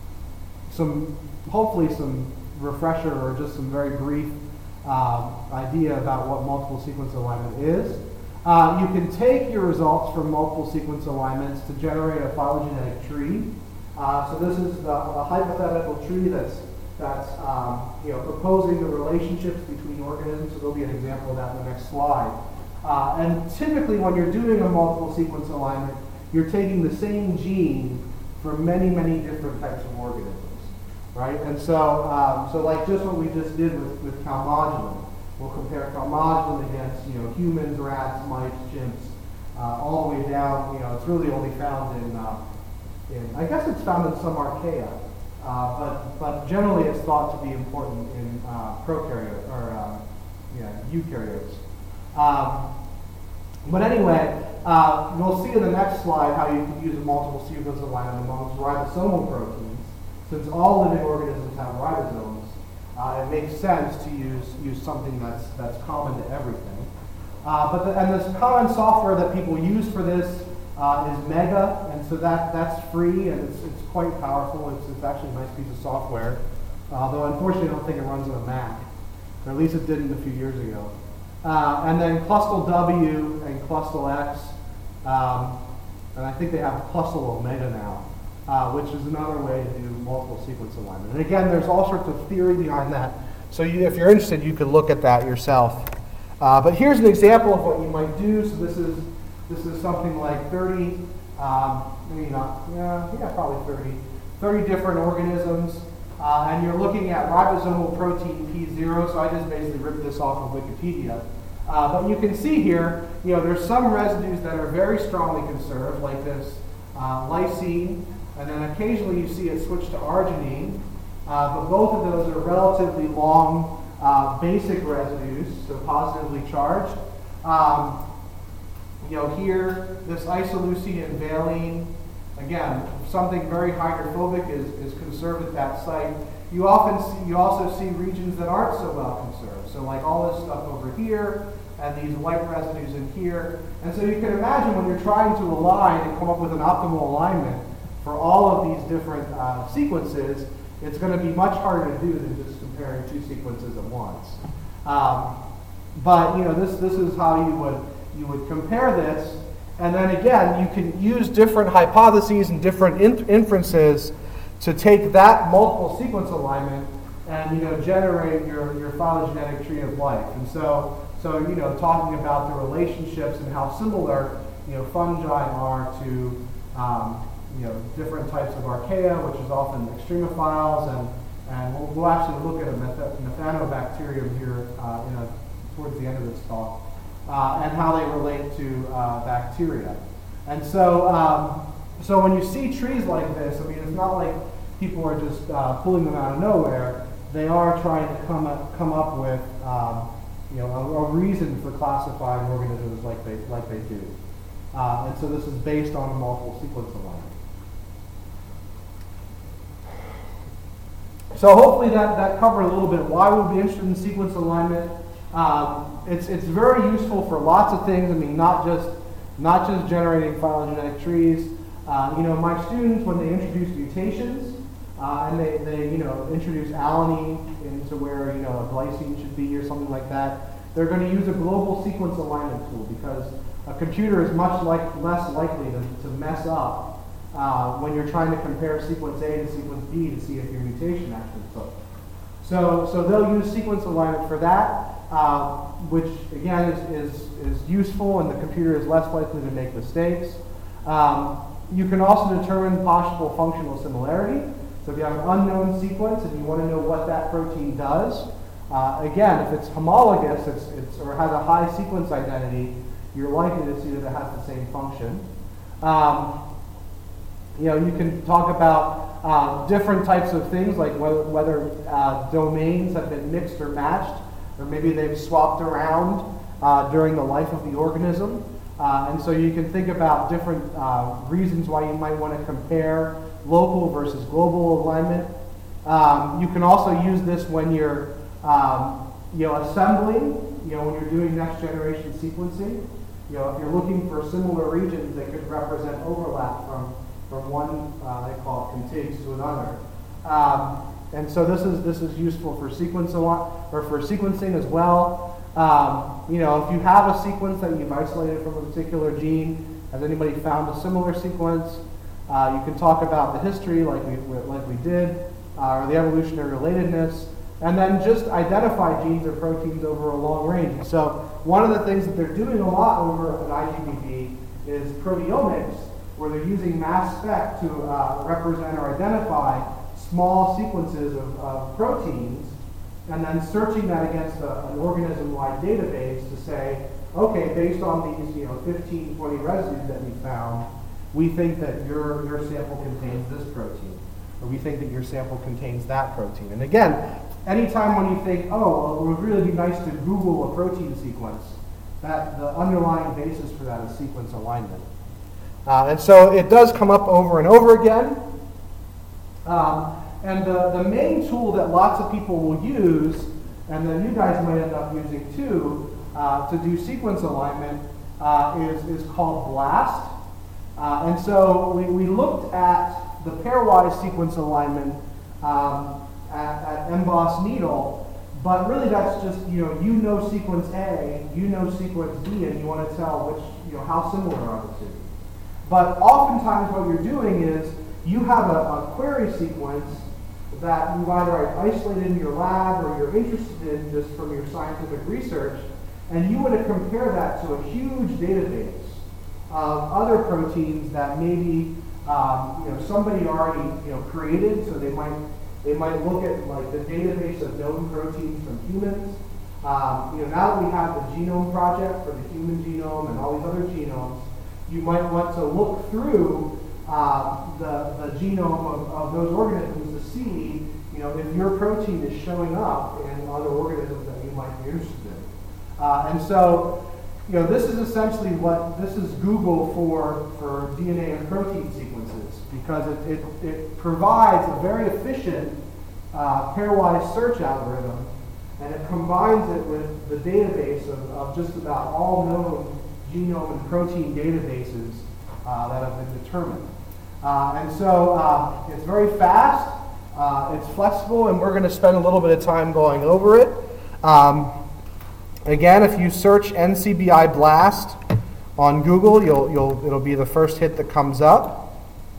some, hopefully some refresher or just some very brief uh, idea about what multiple sequence alignment is. Uh, you can take your results from multiple sequence alignments to generate a phylogenetic tree. Uh, so this is the, a hypothetical tree that's, that's um, you know, proposing the relationships between organisms. So there'll be an example of that in the next slide. Uh, and typically when you're doing a multiple sequence alignment, you're taking the same gene from many, many different types of organisms, right? And so, um, so like just what we just did with, with calmodulin. We'll compare calmodulin against, you know, humans, rats, mice, chimps, uh, all the way down. You know, it's really only found in, uh, in I guess it's found in some archaea, uh, but but generally it's thought to be important in uh, prokaryotes or uh, yeah, eukaryotes. Um, but anyway, uh, we'll see in the next slide how you can use a multiple sequence alignment amongst ribosomal proteins, since all living organisms have ribosomes. Uh, it makes sense to use use something that's that's common to everything. Uh, but the, and this common software that people use for this uh, is Mega, and so that that's free and it's it's quite powerful. It's it's actually a nice piece of software, although unfortunately I don't think it runs on a Mac, or at least it didn't a few years ago. Uh, and then Clustal W and Clustal X, um, and I think they have Clustal Omega now. Uh, which is another way to do multiple sequence alignment. And again, there's all sorts of theory behind that. So you, if you're interested, you could look at that yourself. Uh, but here's an example of what you might do. So this is this is something like thirty, um, maybe not, yeah, yeah, probably thirty, thirty different organisms. Uh, and you're looking at ribosomal protein P zero. So I just basically ripped this off of Wikipedia. Uh, but you can see here, you know, there's some residues that are very strongly conserved, like this uh, lysine. And then occasionally you see it switch to arginine, uh, but both of those are relatively long uh, basic residues, so positively charged. Um, you know, here, this isoleucine and valine, again, something very hydrophobic is, is conserved at that site. You often see, you also see regions that aren't so well conserved, so like all this stuff over here, and these white residues in here. And so you can imagine when you're trying to align and come up with an optimal alignment for all of these different uh, sequences, it's going to be much harder to do than just comparing two sequences at once. Um, but you know, this this is how you would you would compare this, and then again, you can use different hypotheses and different in- inferences to take that multiple sequence alignment and you know generate your your phylogenetic tree of life. And so so you know, talking about the relationships and how similar you know fungi are to um, you know, different types of archaea, which is often extremophiles, and, And we'll, we'll actually look at a meth- methanobacterium here uh, in a, towards the end of this talk, uh, and how they relate to uh, bacteria. And so, um, so when you see trees like this, I mean, it's not like people are just uh, pulling them out of nowhere. They are trying to come up, come up with, um, you know, a, a reason for classifying organisms like they like they do. Uh, and so this is based on a multiple sequence alignment. So hopefully that, that covered a little bit why we'd be interested in sequence alignment. Um, it's it's very useful for lots of things. I mean, not just not just generating phylogenetic trees. Uh, you know, my students, when they introduce mutations, uh, and they, they you know introduce alanine into where you know a glycine should be or something like that, they're going to use a global sequence alignment tool because a computer is much like less likely to, to mess up Uh, when you're trying to compare sequence A to sequence B to see if your mutation actually took. So, so they'll use sequence alignment for that, uh, which again is, is, is useful, and the computer is less likely to make mistakes. Um, you can also determine possible functional similarity. So if you have an unknown sequence and you want to know what that protein does, uh, again, if it's homologous it's, it's, or has a high sequence identity, you're likely to see that it has the same function. Um, You know, you can talk about uh, different types of things, like whether, whether uh, domains have been mixed or matched, or maybe they've swapped around uh, during the life of the organism. Uh, and so you can think about different uh, reasons why you might want to compare local versus global alignment. Um, you can also use this when you're, um, you know, assembling. You know, when you're doing next generation sequencing. You know, if you're looking for similar regions that could represent overlap from from one, uh, they call it contigs, to another. Um, and so this is this is useful for sequence or for sequencing as well. Um, you know, if you have a sequence that you've isolated from a particular gene, has anybody found a similar sequence? Uh, you can talk about the history, like we like we did, uh, or the evolutionary relatedness, and then just identify genes or proteins over a long range. So one of the things that they're doing a lot over at I G B B is proteomics, where they're using mass spec to uh, represent or identify small sequences of, of proteins, and then searching that against a, an organism-wide database to say, okay, based on these you know, fifteen, twenty residues that we found, we think that your, your sample contains this protein, or we think that your sample contains that protein. And again, anytime when you think, oh, well, it would really be nice to Google a protein sequence, that the underlying basis for that is sequence alignment. Uh, and so it does come up over and over again. Um, and the, the main tool that lots of people will use, and then you guys might end up using too, uh, to do sequence alignment uh, is, is called BLAST. Uh, and so we, we looked at the pairwise sequence alignment um, at, at emboss needle, but really that's just, you know, you know sequence A, you know sequence B, and you want to tell which, you know, how similar are the two. But oftentimes what you're doing is you have a, a query sequence that you've either isolated in your lab or you're interested in just from your scientific research, and you want to compare that to a huge database of other proteins that maybe um, you know somebody already you know created. So they might they might look at like the database of known proteins from humans. Um, you know now that we have the Genome Project for the human genome and all these other genomes, you might want to look through uh, the, the genome of, of those organisms to see, you know, if your protein is showing up in other organisms that you might be interested in. Uh, and so, you know, this is essentially what, this is Google for, for D N A and protein sequences, because it, it, it provides a very efficient uh, pairwise search algorithm, and it combines it with the database of, of just about all known genome and protein databases uh, that have been determined. Uh, and so uh, it's very fast, uh, it's flexible, and we're going to spend a little bit of time going over it. Um, again, if you search N C B I BLAST on Google, you'll, you'll, it'll be the first hit that comes up.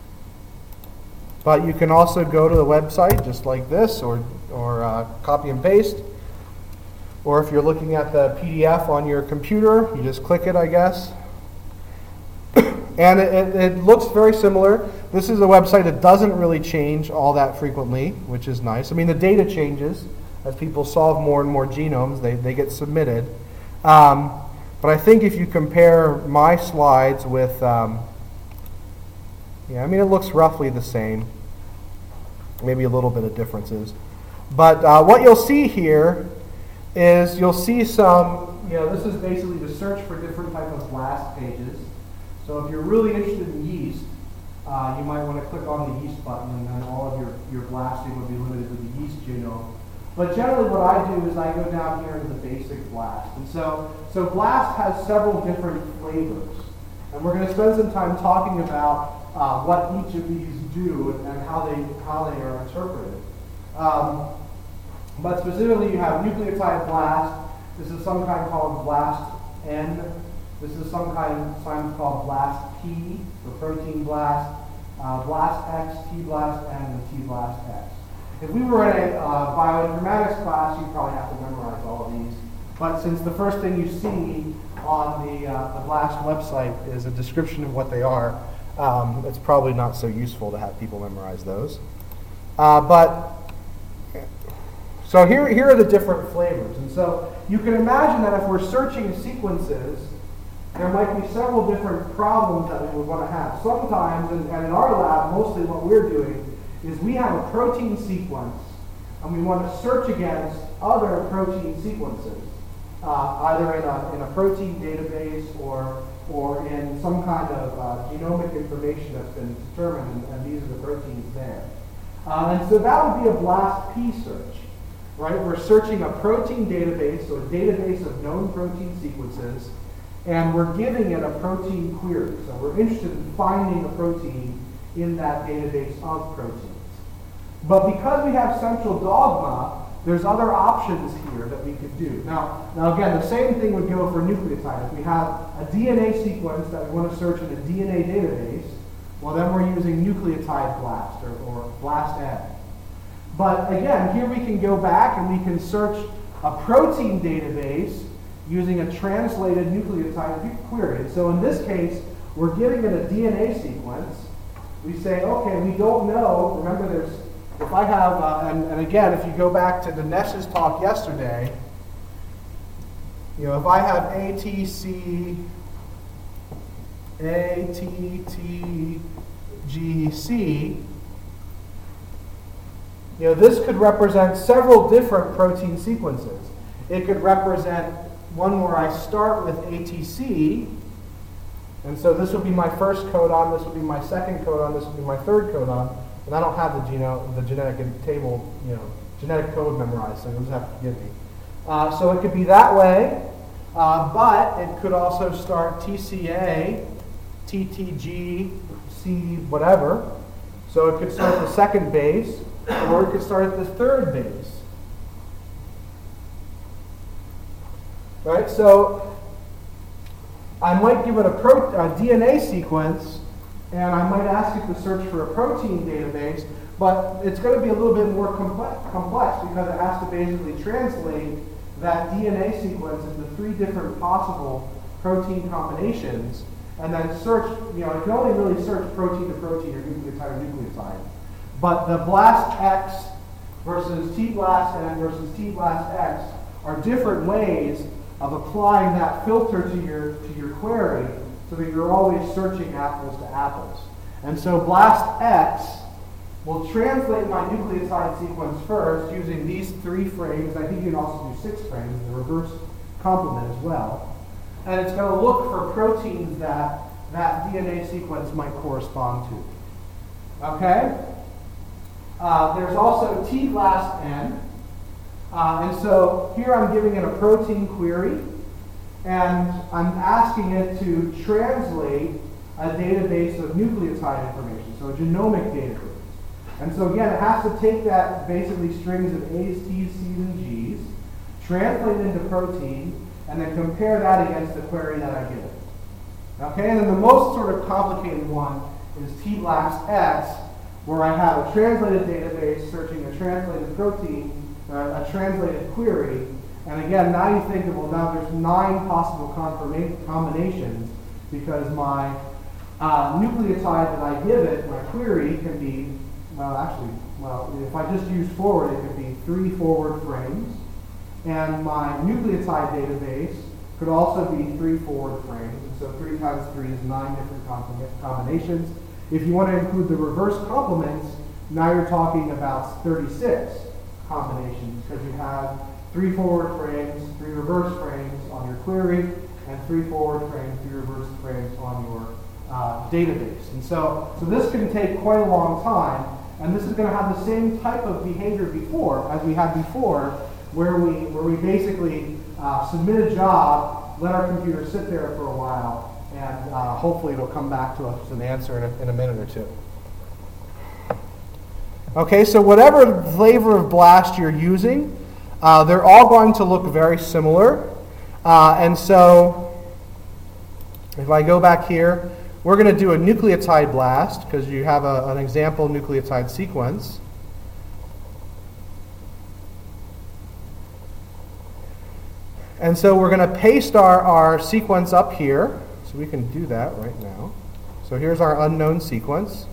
But you can also go to the website just like this, or, or uh, copy and paste. Or if you're looking at the P D F on your computer, you just click it, I guess. And it, it, it looks very similar. This is a website that doesn't really change all that frequently, which is nice. I mean, the data changes as people solve more and more genomes. They, they get submitted. Um, but I think if you compare my slides with, um, yeah, I mean, it looks roughly the same. Maybe a little bit of differences. But uh, what you'll see here is you'll see some, you know, this is basically the search for different type of BLAST pages. So if you're really interested in yeast, uh, you might want to click on the yeast button, and then all of your, your blasting would be limited to the yeast genome. But generally what I do is I go down here to the basic BLAST. And so, so BLAST has several different flavors. And we're going to spend some time talking about uh, what each of these do and, and how they how they are interpreted. Um, but specifically you have nucleotide BLAST. This is some kind called BLAST N. This is some kind sometimes called BLAST P, for protein BLAST, uh, BLAST X, T BLAST N, and T BLAST X. If we were in a uh, bioinformatics class, you'd probably have to memorize all of these. But since the first thing you see on the, uh, the BLAST website is a description of what they are, um, it's probably not so useful to have people memorize those. Uh, but so here, here are the different flavors. And so you can imagine that if we're searching sequences, there might be several different problems that we would want to have. Sometimes, and, and in our lab, mostly what we're doing is we have a protein sequence, and we want to search against other protein sequences, uh, either in a, in a protein database or, or in some kind of uh, genomic information that's been determined, and, and these are the proteins there. Uh, and so that would be a BLAST P search, right? We're searching a protein database, so a database of known protein sequences, and we're giving it a protein query. So we're interested in finding a protein in that database of proteins. But because we have central dogma, there's other options here that we could do. Now, now again, the same thing would go for nucleotide. If we have a D N A sequence that we want to search in a D N A database, well then we're using nucleotide BLAST or, or BLAST N. But again, here we can go back and we can search a protein database using a translated nucleotide query. And so in this case, we're giving it a D N A sequence. We say, okay, we don't know. Remember, there's, if I have, uh, and, and again, if you go back to Dinesh's talk yesterday, you know, if I have A T C, A T T G C, you know, this could represent several different protein sequences. It could represent one where I start with A T C, and so this would be my first codon, this would be my second codon, this would be my third codon, and I don't have the genome, the genetic table, you know, genetic code memorized, so you'll just have to forgive me. Uh, so it could be that way, uh, but it could also start T C A, T T G, C, whatever. So it could start at the second base, or it could start at the third base. Right, so I might give it a, pro, a D N A sequence, and I might ask it to search for a protein database, but it's going to be a little bit more complex, complex because it has to basically translate that D N A sequence into three different possible protein combinations, and then search, you know, it can only really search protein to protein or nucleotide to nucleotide. But the BLAST X versus T BLAST N versus T BLAST X are different ways of applying that filter to your to your query so that you're always searching apples to apples. And so BLAST X will translate my nucleotide sequence first using these three frames. I think you can also do six frames, the reverse complement as well. And it's going to look for proteins that that D N A sequence might correspond to. Okay? Uh, there's also T BLAST N. Uh, and so here I'm giving it a protein query, and I'm asking it to translate a database of nucleotide information, so a genomic database. And so again, it has to take that basically strings of A's, T's, C's, and G's, translate it into protein, and then compare that against the query that I give it. Okay, and then the most sort of complicated one is T BLAST X, where I have a translated database searching a translated protein, uh, a translated query, and again, now you think of, well, now there's nine possible combinations because my uh, nucleotide that I give it, my query, can be, well, actually, well, if I just use forward, it could be three forward frames. And my nucleotide database could also be three forward frames. And so three times three is nine different combinations. If you want to include the reverse complements, now you're talking about thirty-six combinations, because you have three forward frames, three reverse frames on your query, and three forward frames, three reverse frames on your uh, database. And so, so this can take quite a long time, and this is going to have the same type of behavior before as we had before, where we where we basically uh, submit a job, let our computer sit there for a while, and uh, hopefully it'll come back to us with an answer in a, in a minute or two. Okay, so whatever flavor of BLAST you're using, uh, they're all going to look very similar. Uh, and so if I go back here, we're going to do a nucleotide BLAST, because you have a, an example nucleotide sequence. And so we're going to paste our, our sequence up here. So we can do that right now. So here's our unknown sequence.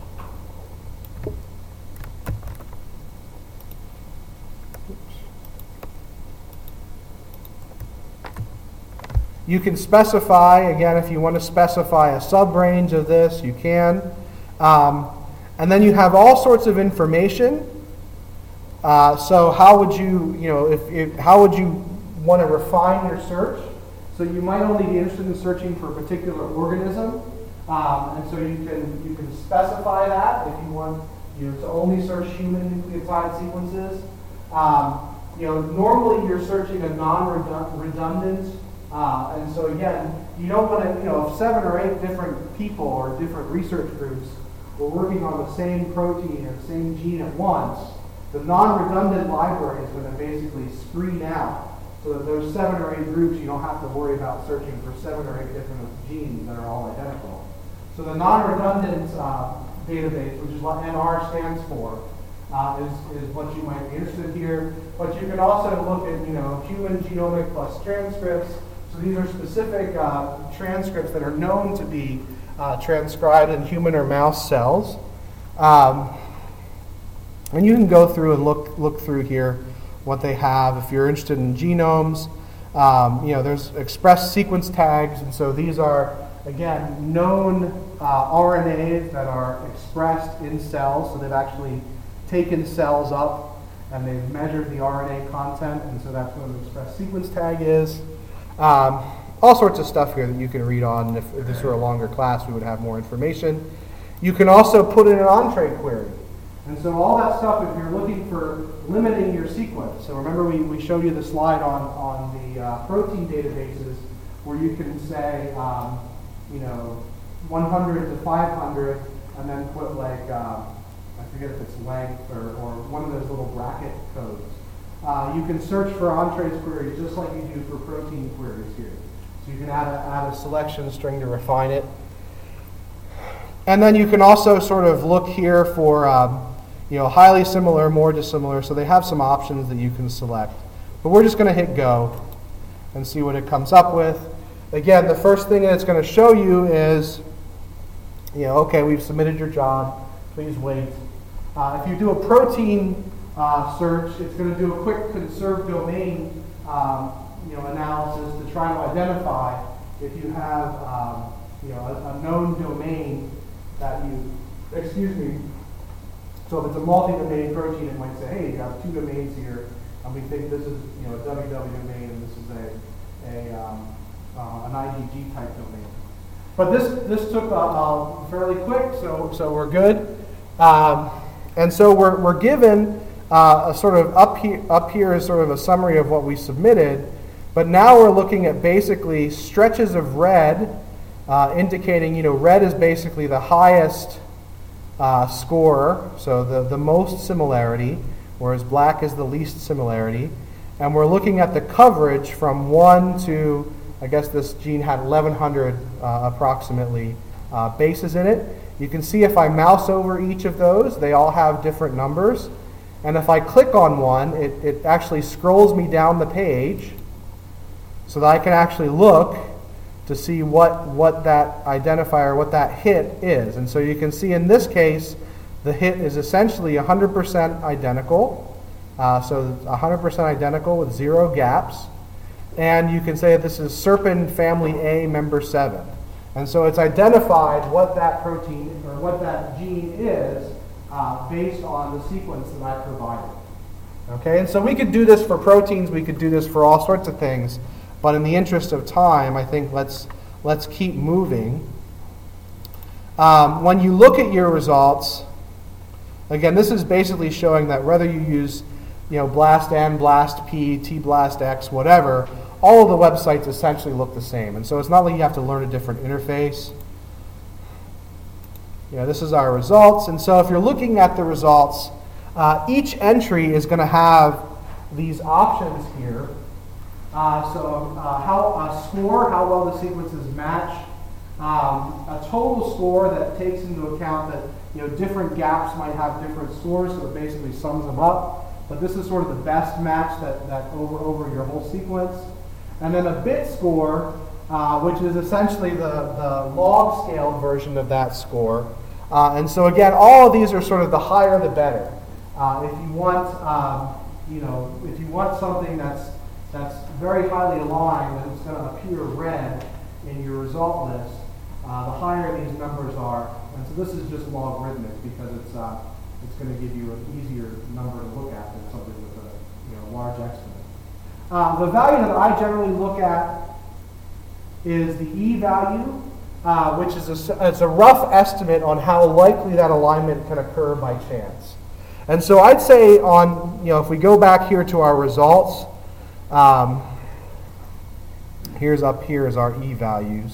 You can specify, again, if you want to specify a sub-range of this, you can. Um, and then you have all sorts of information. Uh, so how would you, you know, if, if how would you want to refine your search? So you might only be interested in searching for a particular organism, um, and so you can you can specify that if you want you know to only search human nucleotide sequences. Um, you know, normally you're searching a non-redundant. Uh, and so again, you don't want to, you know, if seven or eight different people or different research groups were working on the same protein or the same gene at once, the non-redundant library is going to basically screen out so that those seven or eight groups, you don't have to worry about searching for seven or eight different genes that are all identical. So the non-redundant uh, database, which is what N R stands for, uh, is, is what you might be interested in here. But you can also look at, you know, human genomic plus transcripts. So these are specific uh, transcripts that are known to be uh, transcribed in human or mouse cells. Um, and you can go through and look look through here what they have. If you're interested in genomes, um, you know, there's express sequence tags, and so these are, again, known uh, R N As that are expressed in cells. So they've actually taken cells up and they've measured the R N A content, and so that's what an express sequence tag is. Um, all sorts of stuff here that you can read on. If, if this were a longer class, we would have more information. You can also put in an entree query. And so all that stuff, if you're looking for limiting your sequence, so remember we, we showed you the slide on, on the uh, protein databases where you can say, um, you know, one hundred to five hundred, and then put like, uh, I forget if it's length or, or one of those little bracket codes. Uh, you can search for entrees queries just like you do for protein queries here. So you can add a, add a selection string to refine it. And then you can also sort of look here for um, you know, highly similar, more dissimilar. So they have some options that you can select. But we're just going to hit go and see what it comes up with. Again, the first thing that it's going to show you is, you know, okay, we've submitted your job. Please wait. Uh, if you do a protein uh, search, it's going to do a quick conserved domain um, you know, analysis to try to identify if you have um, you know, a, a known domain that you, excuse me, so if it's a multi-domain protein, it might say, hey, you have two domains here, and we think this is, you know, a W W domain, and this is a, a um, uh, an I G G type domain. But this this took uh, uh, fairly quick, so so we're good. Um, and so we're we're given uh, a sort of up here up here is sort of a summary of what we submitted, but now we're looking at basically stretches of red, uh, indicating, you know, red is basically the highest uh, score, so the the most similarity, whereas black is the least similarity, and we're looking at the coverage from one to, I guess this gene had eleven hundred uh, approximately uh, bases in it. You can see if I mouse over each of those, they all have different numbers. And if I click on one, it, it actually scrolls me down the page so that I can actually look to see what, what that identifier, what that hit is. And so you can see in this case, the hit is essentially one hundred percent identical. Uh, so one hundred percent identical with zero gaps. And you can say that this is Serpin family A member seven. And so it's identified what that protein or what that gene is uh, based on the sequence that I provided. Okay, and so we could do this for proteins, we could do this for all sorts of things, but in the interest of time, I think let's let's keep moving. Um, when you look at your results, again, this is basically showing that whether you use, you know, BLAST N, BLAST P, T BLAST X, whatever, all of the websites essentially look the same. And so it's not like you have to learn a different interface. You know, this is our results. And so if you're looking at the results, uh, each entry is going to have these options here. Uh, so uh, how a score, how well the sequences match, um, a total score that takes into account that, you know, different gaps might have different scores, so it basically sums them up. But this is sort of the best match that, that over, over your whole sequence. And then a bit score, uh, which is essentially the, the log scaled version of that score. Uh, and so again, all of these are sort of the higher the better. Uh, if you want, um, you know, if you want something that's that's very highly aligned and it's going to appear red in your result list, uh, the higher these numbers are. And so this is just logarithmic because it's uh, it's going to give you an easier number to look at than something with a, you know, large exponent. Uh, the value that I generally look at is the E value, uh, which is a, it's a rough estimate on how likely that alignment can occur by chance. And so I'd say on, you know, if we go back here to our results, um, here's up here is our E values.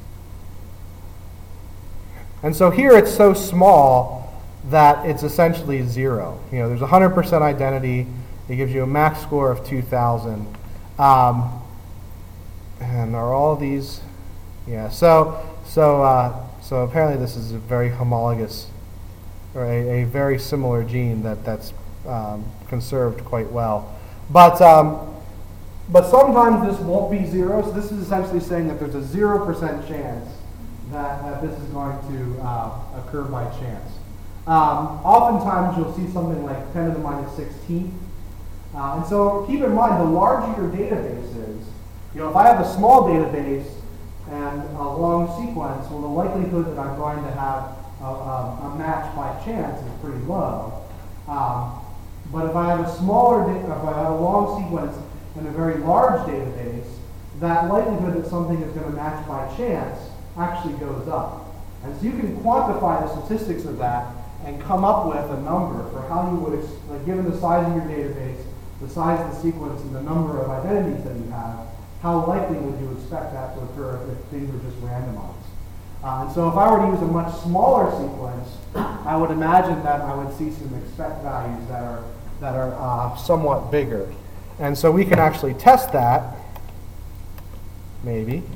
And so here it's so small that it's essentially zero. You know, there's one hundred percent identity. It gives you a max score of two thousand. Um, and are all of these? Yeah, so so uh, so apparently this is a very homologous, or a, a very similar gene that, that's um, conserved quite well. But um, but sometimes this won't be zero, so this is essentially saying that there's a zero percent chance that, that this is going to uh, occur by chance. Um, oftentimes you'll see something like ten to the minus sixteenth. Uh, and so keep in mind, the larger your database is, you know, if I have a small database and a long sequence, well, the likelihood that I'm going to have a, a, a match by chance is pretty low. Um, but if I have a smaller, da- if I have a long sequence and a very large database, that likelihood that something is going to match by chance actually goes up. And so you can quantify the statistics of that and come up with a number for how you would, ex- like given the size of your database, the size of the sequence, and the number of identities that you have, how likely would you expect that to occur if things were just randomized? Uh, and so if I were to use a much smaller sequence, I would imagine that I would see some expect values that are, that are uh, somewhat bigger. And so we can actually test that, maybe.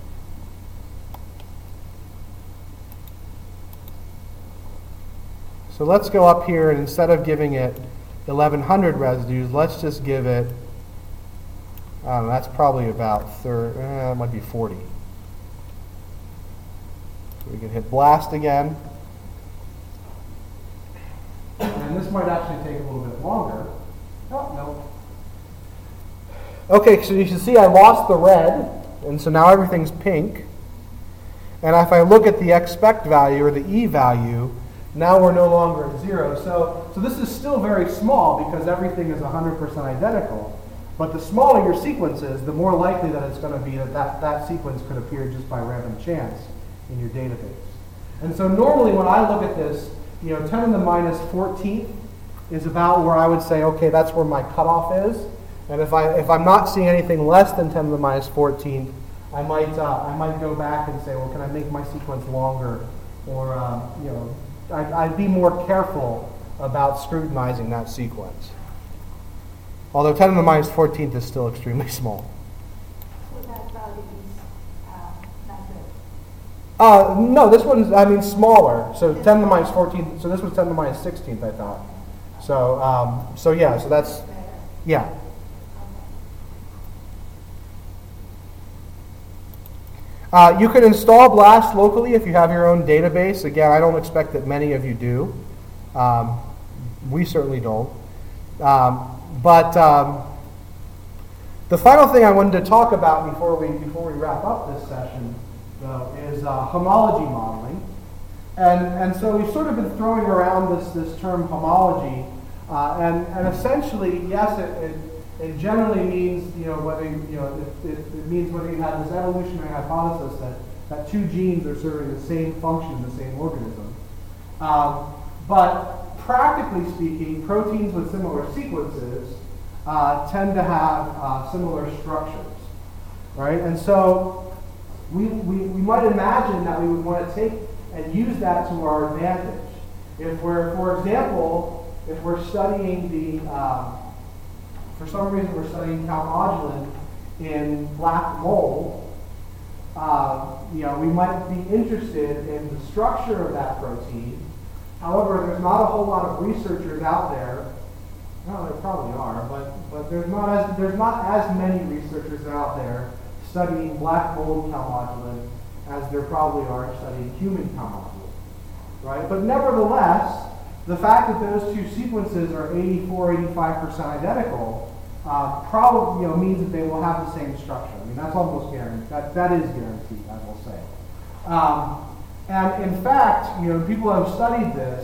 So let's go up here, and instead of giving it eleven hundred residues, let's just give it, I don't know, that's probably about thirty, eh, it might be forty. So we can hit blast again. And this might actually take a little bit longer. Oh, no. Okay, so you can see I lost the red, and so now everything's pink. And if I look at the expect value, or the E value, now we're no longer at zero. So, so this is still very small because everything is one hundred percent identical. But the smaller your sequence is, the more likely that it's going to be that, that that sequence could appear just by random chance in your database. And so normally when I look at this, you know, ten to the minus fourteenth is about where I would say, okay, that's where my cutoff is. And if I if I'm not seeing anything less than ten to the minus fourteenth, I might uh, I might go back and say, well, can I make my sequence longer, or um, you know. I'd, I'd be more careful about scrutinizing that sequence. Although ten to the minus fourteenth is still extremely small. So that value is uh, not good? Uh, no, this one's, I mean, smaller. So ten to the minus fourteenth, so this was ten to the minus sixteenth, I thought. So, um, so yeah, so that's, yeah. Uh, you can install BLAST locally if you have your own database. Again, I don't expect that many of you do. Um, we certainly don't. Um, but um, the final thing I wanted to talk about before we before we wrap up this session, though, is uh, homology modeling. And and so we've sort of been throwing around this this term homology, uh, and and essentially, yes, it, it it generally means, you know, whether you, you know it, it, it means whether you have this evolutionary hypothesis that that two genes are serving the same function in the same organism. Um, but practically speaking, proteins with similar sequences uh, tend to have uh, similar structures, right? And so we, we, we might imagine that we would want to take and use that to our advantage. If we're, for example, if we're studying the, um, for some reason we're studying calmodulin in black mold, uh, you know, we might be interested in the structure of that protein. However, there's not a whole lot of researchers out there. Well, there probably are, but but there's not as there's not as many researchers out there studying black mold calmodulin as there probably are studying human calmodulin, right? But nevertheless, the fact that those two sequences are eighty-four, eighty-five percent identical uh, probably, you know, means that they will have the same structure. I mean, that's almost guaranteed. That that is guaranteed, I will say. Um, And in fact, you know, people have studied this,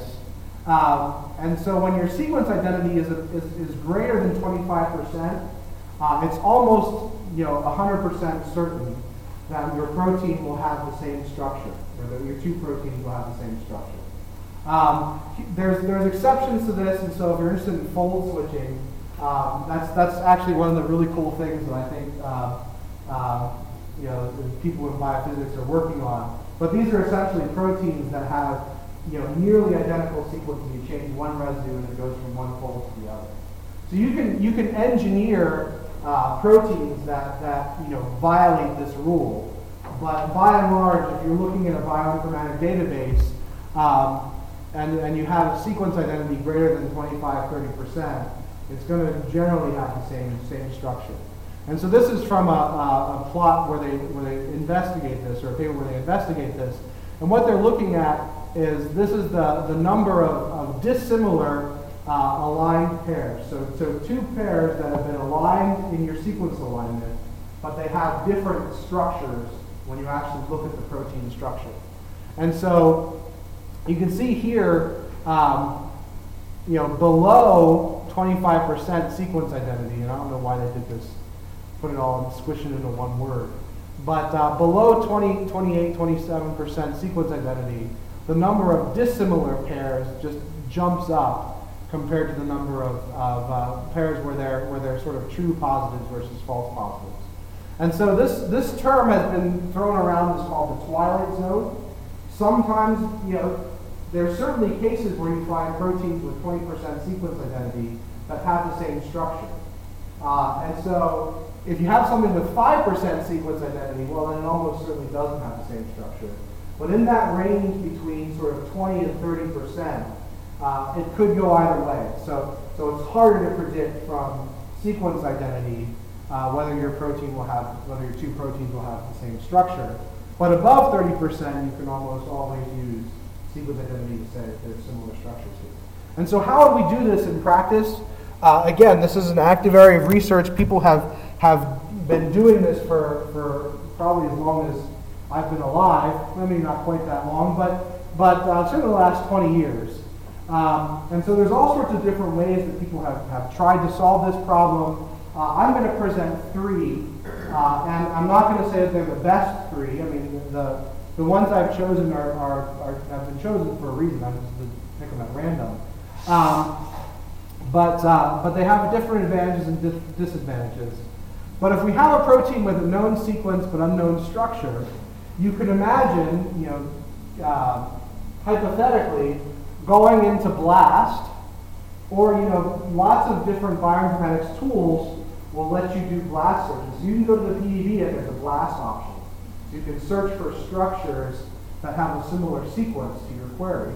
um, and so when your sequence identity is, a, is, is greater than twenty-five percent, uh, it's almost, you know, one hundred percent certain that your protein will have the same structure, or that your two proteins will have the same structure. Um, there's there's exceptions to this, and so if you're interested in fold switching, um, that's that's actually one of the really cool things that I think uh, uh, you know, the people in biophysics are working on. But these are essentially proteins that have, you know, nearly identical sequences. You change one residue and it goes from one fold to the other. So you can you can engineer uh, proteins that that you know violate this rule. But by and large, if you're looking at a bioinformatic database um, and and you have a sequence identity greater than twenty-five, thirty percent, it's going to generally have the same same structure. And so this is from a, a, a plot where they where they investigate this, or a paper where they investigate this. And what they're looking at is this is the, the number of, of dissimilar uh, aligned pairs. So, so two pairs that have been aligned in your sequence alignment, but they have different structures when you actually look at the protein structure. And so you can see here, um, you know, below twenty-five percent sequence identity, and I don't know why they did this, put it all and squish it into one word. But uh, below twenty, twenty-eight, twenty-seven percent sequence identity, the number of dissimilar pairs just jumps up compared to the number of, of uh, pairs where they're where they're sort of true positives versus false positives. And so this this term has been thrown around. It's called the twilight zone. Sometimes, you know, there are certainly cases where you find proteins with twenty percent sequence identity that have the same structure. Uh, and so if you have something with five percent sequence identity, well, then it almost certainly doesn't have the same structure. But in that range between sort of twenty and thirty percent, uh, it could go either way. So, so it's harder to predict from sequence identity uh, whether your protein will have, whether your two proteins will have the same structure. But above thirty percent, you can almost always use sequence identity to say that there's similar structures here. And so how would we do this in practice? Uh, again, this is an active area of research. People have have been doing this for, for probably as long as I've been alive. I mean, not quite that long, but but uh, certainly the last twenty years. Um, and so there's all sorts of different ways that people have, have tried to solve this problem. Uh, I'm going to present three, uh, and I'm not going to say that they're the best three. I mean, the the ones I've chosen are, are, are have been chosen for a reason. I'm just going to pick them at random. Um, but uh, but they have different advantages and dis- disadvantages. But if we have a protein with a known sequence but unknown structure, you could imagine, you know, uh, hypothetically, going into BLAST, or, you know, lots of different bioinformatics tools will let you do BLAST searches. You can go to the P D B and there's a BLAST option. So you can search for structures that have a similar sequence to your query.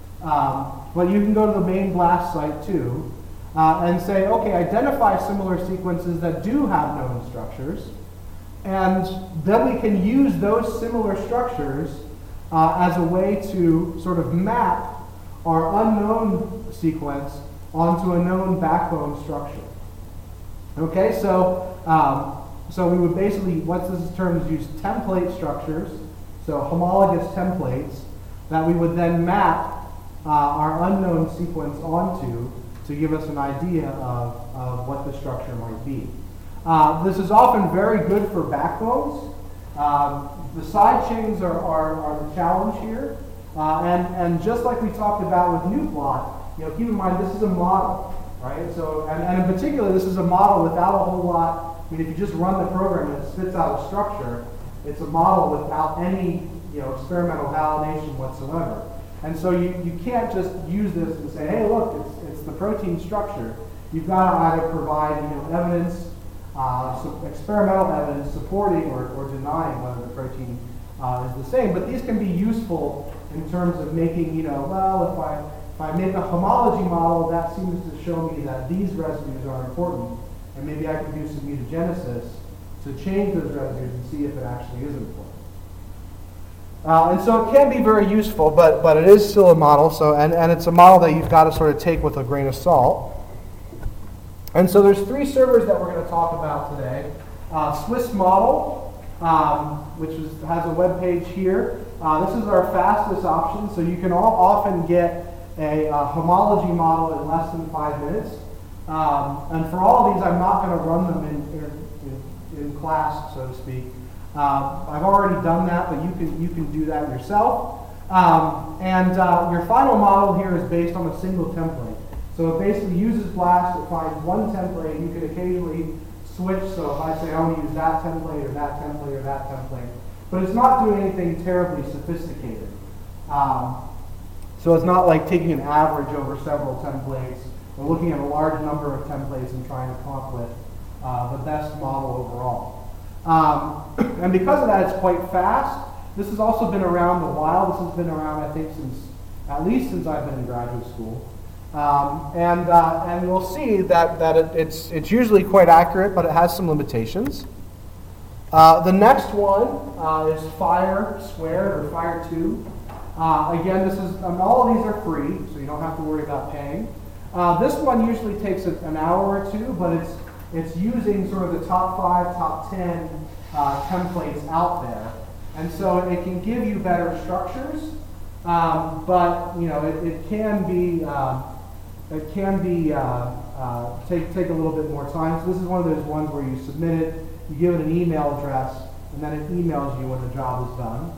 Um, but you can go to the main BLAST site too, uh, and say, okay, identify similar sequences that do have known structures, And then we can use those similar structures uh, as a way to sort of map our unknown sequence onto a known backbone structure. Okay, so um, so we would basically, what this term is, use template structures, so homologous templates, that we would then map uh, our unknown sequence onto to give us an idea of, of what the structure might be. Uh, this is often very good for backbones. Um, the side chains are, are, are the challenge here. Uh, and, and just like we talked about with nuplot, you know, keep in mind this is a model, right? So, and, and in particular, this is a model without a whole lot. I mean, if you just run the program and it spits out a structure, it's a model without any, you know, experimental validation whatsoever. And so you, you can't just use this and say, hey, look, it's, it's the protein structure. You've got to either provide, you know, evidence, uh, so experimental evidence supporting or, or denying whether the protein uh, is the same. But these can be useful in terms of making, you know, well, if I, if I make a homology model, that seems to show me that these residues are important, and maybe I can do some mutagenesis to change those residues and see if it actually is important. Uh, and so it can be very useful, but, but it is still a model, so and, and it's a model that you've got to sort of take with a grain of salt. And so there's three servers that we're going to talk about today. Uh, Swiss Model, um, which is, has a web page here. Uh, this is our fastest option, so you can all often get a, a homology model in less than five minutes. Um, and for all of these, I'm not going to run them in, in, in class, so to speak. Uh, I've already done that, but you can you can do that yourself. Um, and uh, your final model here is based on a single template. So it basically uses BLAST, it finds one template. You can occasionally switch, so if I say I want to use that template or that template or that template, but it's not doing anything terribly sophisticated. Um, so it's not like taking an average over several templates. We're looking at a large number of templates and trying to come up with uh, the best model overall. Um, and because of that, it's quite fast. This has also been around a while. This has been around, I think, since at least since I've been in graduate school. Um, and uh, and we'll see that that it, it's it's usually quite accurate, but it has some limitations. Uh, the next one uh, is Fire Squared or Fire two. Uh, again, this is um, all of these are free, so you don't have to worry about paying. Uh, this one usually takes a, an hour or two, but it's it's using sort of the top five, top ten uh, templates out there, and so it can give you better structures. Um, but you know, it, it can be um, it can be uh, uh, take take a little bit more time. So this is one of those ones where you submit it, you give it an email address, and then it emails you when the job is done.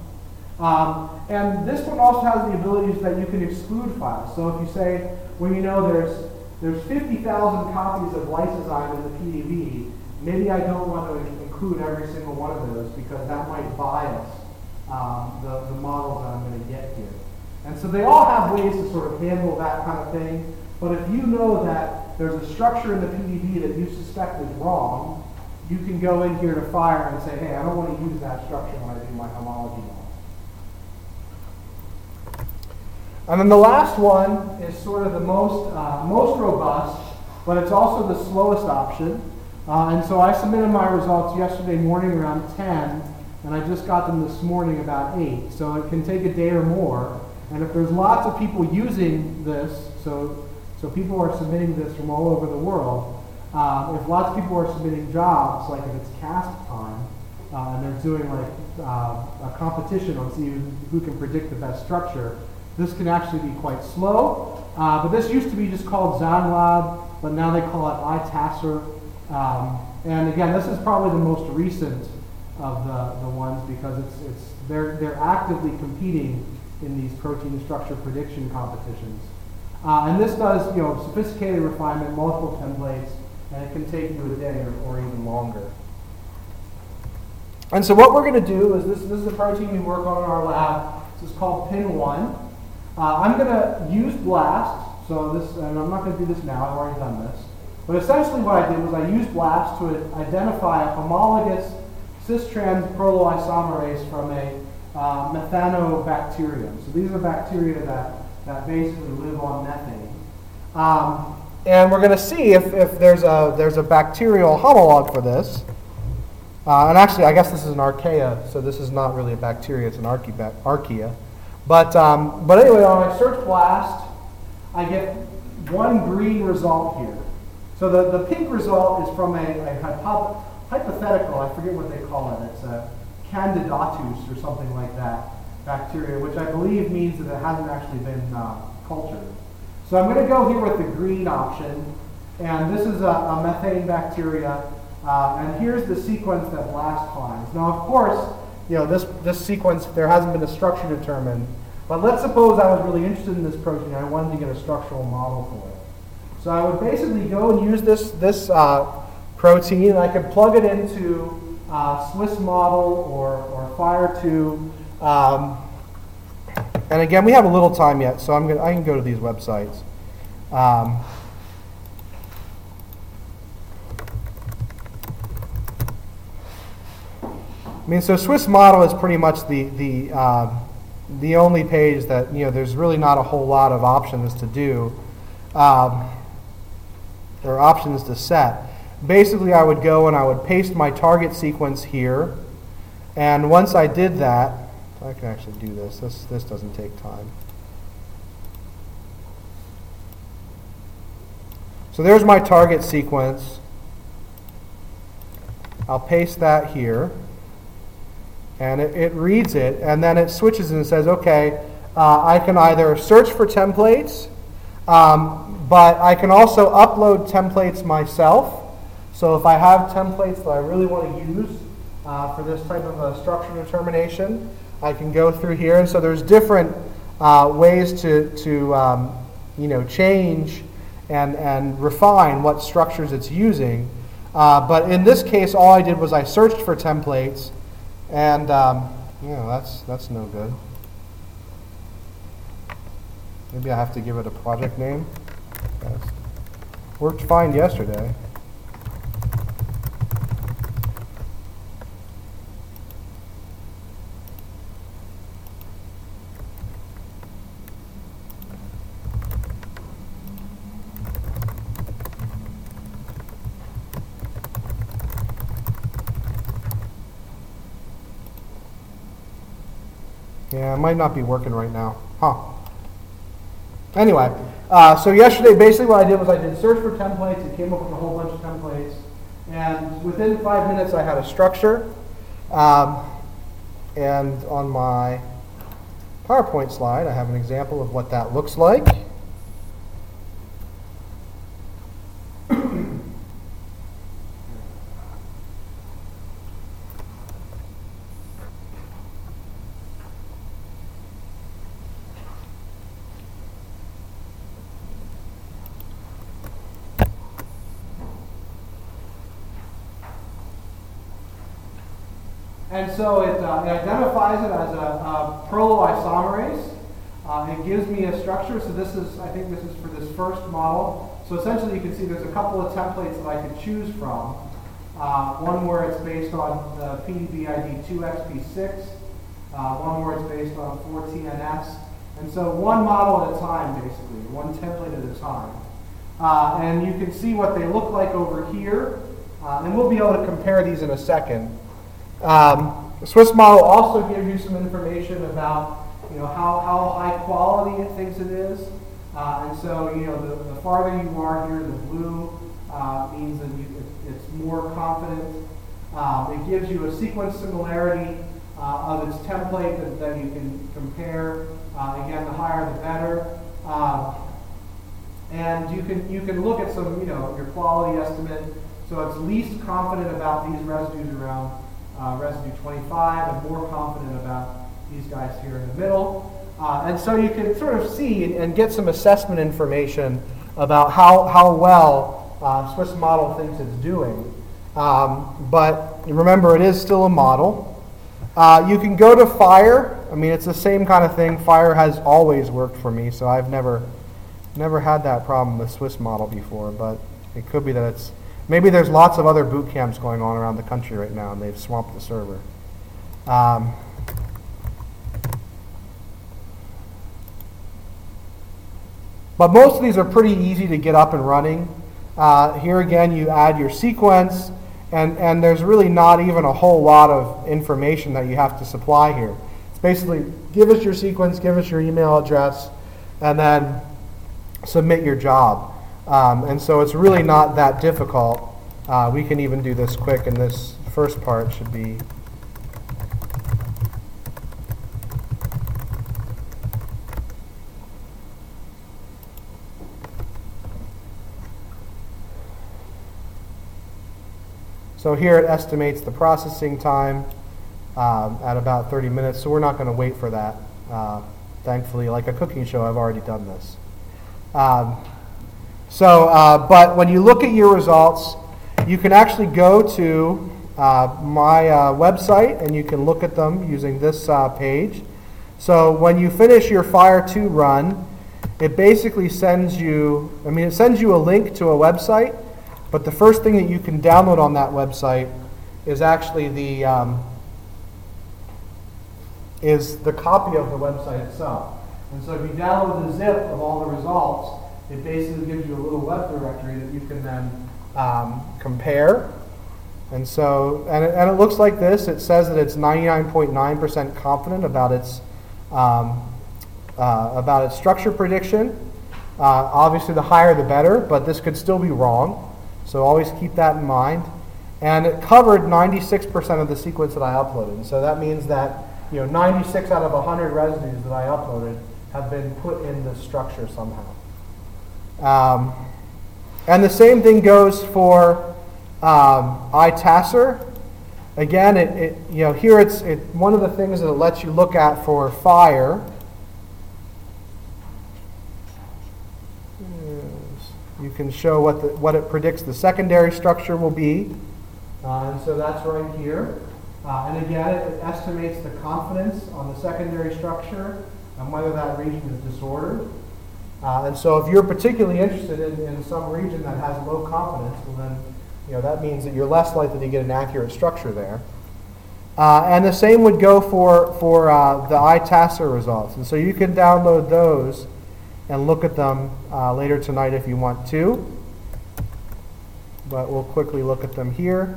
Um, and this one also has the abilities that you can exclude files. So if you say, well, you know, there's there's fifty thousand copies of lysozyme in the P D B, maybe I don't want to include every single one of those because that might bias um, the, the models that I'm going to get here. And so they all have ways to sort of handle that kind of thing. But if you know that there's a structure in the P D B that you suspect is wrong, you can go in here to Fire and say, hey, I don't want to use that structure when I do my homology model. And then the last one is sort of the most uh, most robust, but it's also the slowest option. Uh, and so I submitted my results yesterday morning around ten, and I just got them this morning about eight. So it can take a day or more. And if there's lots of people using this, so so people are submitting this from all over the world, uh, if lots of people are submitting jobs, like if it's cast time, uh, and they're doing like uh, a competition on see who, who can predict the best structure, this can actually be quite slow. Uh, but this used to be just called ZanLab, but now they call it iTaser. Um, and again, this is probably the most recent of the, the ones because it's it's they're they're actively competing in these protein structure prediction competitions. Uh, and this does, you know, sophisticated refinement, multiple templates, and it can take you a day or, or even longer. And so what we're going to do is this, this is a protein we work on in our lab. This is called P I N one. Uh, I'm going to use BLAST. So this, and I'm not going to do this now. I've already done this. But essentially what I did was I used BLAST to identify a homologous cis-trans proteoisomerase from a uh, methanobacterium. So these are bacteria that, that basically live on methane. Um, and we're going to see if, if there's a there's a bacterial homolog for this. Uh, and actually, I guess this is an archaea, so this is not really a bacteria, it's an archaea. archaea. But, um, but anyway, when I search BLAST, I get one green result here. So the, the pink result is from a, a hypo hypothetical, I forget what they call it, it's a Candidatus or something like that, bacteria, which I believe means that it hasn't actually been uh, cultured. So I'm going to go here with the green option, and this is a, a methane bacteria, uh, and here's the sequence that BLAST finds. Now, of course, you know, this, this sequence, there hasn't been a structure determined, but let's suppose I was really interested in this protein and I wanted to get a structural model for it. So I would basically go and use this, this uh, protein, and I could plug it into uh, Swiss model or, or Fire two. Um, and again, we have a little time yet, so I'm gonna, I can go to these websites. Um, I mean, so Swiss model is pretty much the the uh, the only page that, you know, there's really not a whole lot of options to do, um, or options to set. Basically, I would go and I would paste my target sequence here, and once I did that, I can actually do this. This this doesn't take time. So there's my target sequence. I'll paste that here. And it, it reads it, and then it switches and says, okay, uh, I can either search for templates, um, but I can also upload templates myself. So if I have templates that I really want to use uh, for this type of a structure determination, I can go through here. And so there's different uh, ways to, to um, you know, change and, and refine what structures it's using. Uh, but in this case, all I did was I searched for templates. And, um, you know, that's, that's no good. Maybe I have to give it a project name. Yes. Worked fine yesterday. Yeah, it might not be working right now. Huh. Anyway, uh, so yesterday, basically what I did was I did search for templates. It came up with a whole bunch of templates. And within five minutes, I had a structure. Um, and on my PowerPoint slide, I have an example of what that looks like. And so it, uh, it identifies it as a, a proteoisomerase. Uh, it gives me a structure. So this is, I think this is for this first model. So essentially you can see there's a couple of templates that I could choose from. Uh, one where it's based on the P D B I D two X P six. Uh, one where it's based on four T N S. And so one model at a time, basically. One template at a time. Uh, and you can see what they look like over here. Uh, and we'll be able to compare these in a second. Um, the Swiss model also gives you some information about, you know, how, how high quality it thinks it is. Uh, and so, you know, the, the farther you are here, the blue uh, means that you, it, it's more confident. Um, it gives you a sequence similarity uh, of its template that, that you can compare. Uh, again, the higher the better. Uh, and you can, you can look at some, you know, your quality estimate. So it's least confident about these residues around Uh, residue twenty-five, and more confident about these guys here in the middle. Uh, and so you can sort of see and, and get some assessment information about how, how well uh, Swiss model thinks it's doing. Um, but remember, it is still a model. Uh, you can go to Fire. I mean, it's the same kind of thing. Fire has always worked for me, so I've never, never had that problem with Swiss model before, but it could be that it's maybe there's lots of other boot camps going on around the country right now, and they've swamped the server. Um, but most of these are pretty easy to get up and running. Uh, here again, you add your sequence, And, and there's really not even a whole lot of information that you have to supply here. It's basically give us your sequence, give us your email address, and then submit your job. Um, and so it's really not that difficult. Uh, we can even do this quick, and this first part should be so here it estimates the processing time um, at about thirty minutes, so we're not going to wait for that. Uh, thankfully, like a cooking show, I've already done this. Um, so, uh, but when you look at your results, you can actually go to uh, my uh, website and you can look at them using this uh, page. So when you finish your Fire two run, it basically sends you, I mean, it sends you a link to a website, but the first thing that you can download on that website is actually the um, is the copy of the website itself. And so if you download the zip of all the results, it basically gives you a little web directory that you can then um, compare. And so, and it, and it looks like this. It says that it's ninety-nine point nine percent confident about its um, uh, about its structure prediction. Uh, obviously, the higher the better, but this could still be wrong. So always keep that in mind. And it covered ninety-six percent of the sequence that I uploaded. And so that means that, you know, ninety-six out of one hundred residues that I uploaded have been put in the structure somehow. Um, and the same thing goes for um, iTaser. Again, it, it you know here it's it, one of the things that it lets you look at for fire. You can show what the, what it predicts the secondary structure will be, uh, and so that's right here. Uh, and again, it, it estimates the confidence on the secondary structure and whether that region is disordered. Uh, and so if you're particularly interested in, in some region that has low confidence, well then, you know, that means that you're less likely to get an accurate structure there. Uh, and the same would go for, for uh, the iTaser results. And so you can download those and look at them uh, later tonight if you want to. But we'll quickly look at them here.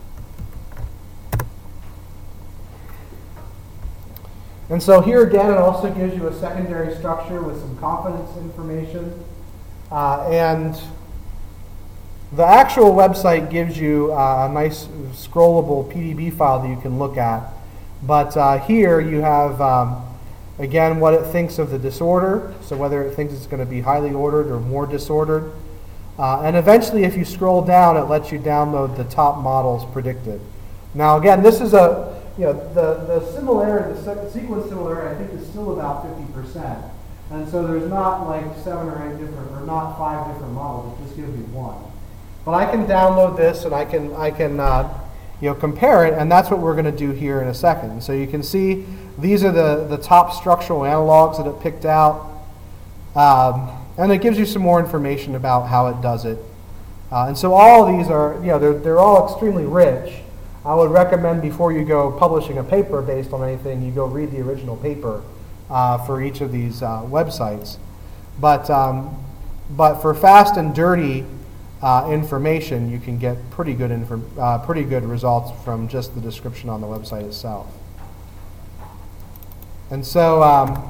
And so here again, it also gives you a secondary structure with some confidence information. Uh, and the actual website gives you uh, a nice scrollable P D B file that you can look at. But uh, here you have, um, again, what it thinks of the disorder. So whether it thinks it's going to be highly ordered or more disordered. Uh, and eventually, if you scroll down, it lets you download the top models predicted. Now again, this is a You know, the, the similarity, the se- sequence similarity, I think is still about fifty percent. And so there's not like seven or eight different, or not five different models, it just gives you one. But I can download this and I can, I can uh, you know, compare it, and that's what we're going to do here in a second. So you can see these are the, the top structural analogs that it picked out. Um, and it gives you some more information about how it does it. Uh, and so all of these are, you know, they're, they're all extremely rich. I would recommend before you go publishing a paper based on anything, you go read the original paper uh, for each of these uh, websites. But um, but for fast and dirty uh, information, you can get pretty good infor- uh, pretty good results from just the description on the website itself. And so um,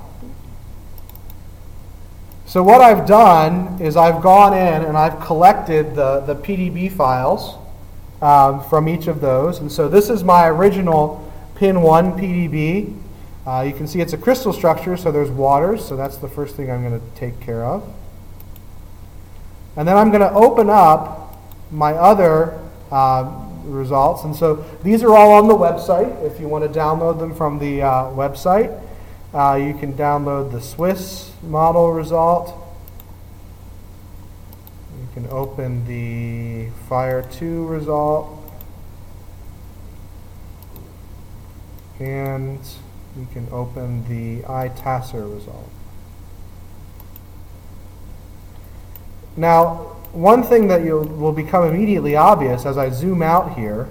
so what I've done is I've gone in and I've collected the the P D B files Um, from each of those. And so this is my original pin one P D B. Uh, you can see it's a crystal structure, so there's waters, so that's the first thing I'm going to take care of. And then I'm going to open up my other uh, results. And so these are all on the website. If you want to download them from the uh, website, uh, you can download the Swiss model result. You can open the Fire two result, and you can open the iTaser result. Now, one thing that you'll, will become immediately obvious as I zoom out here,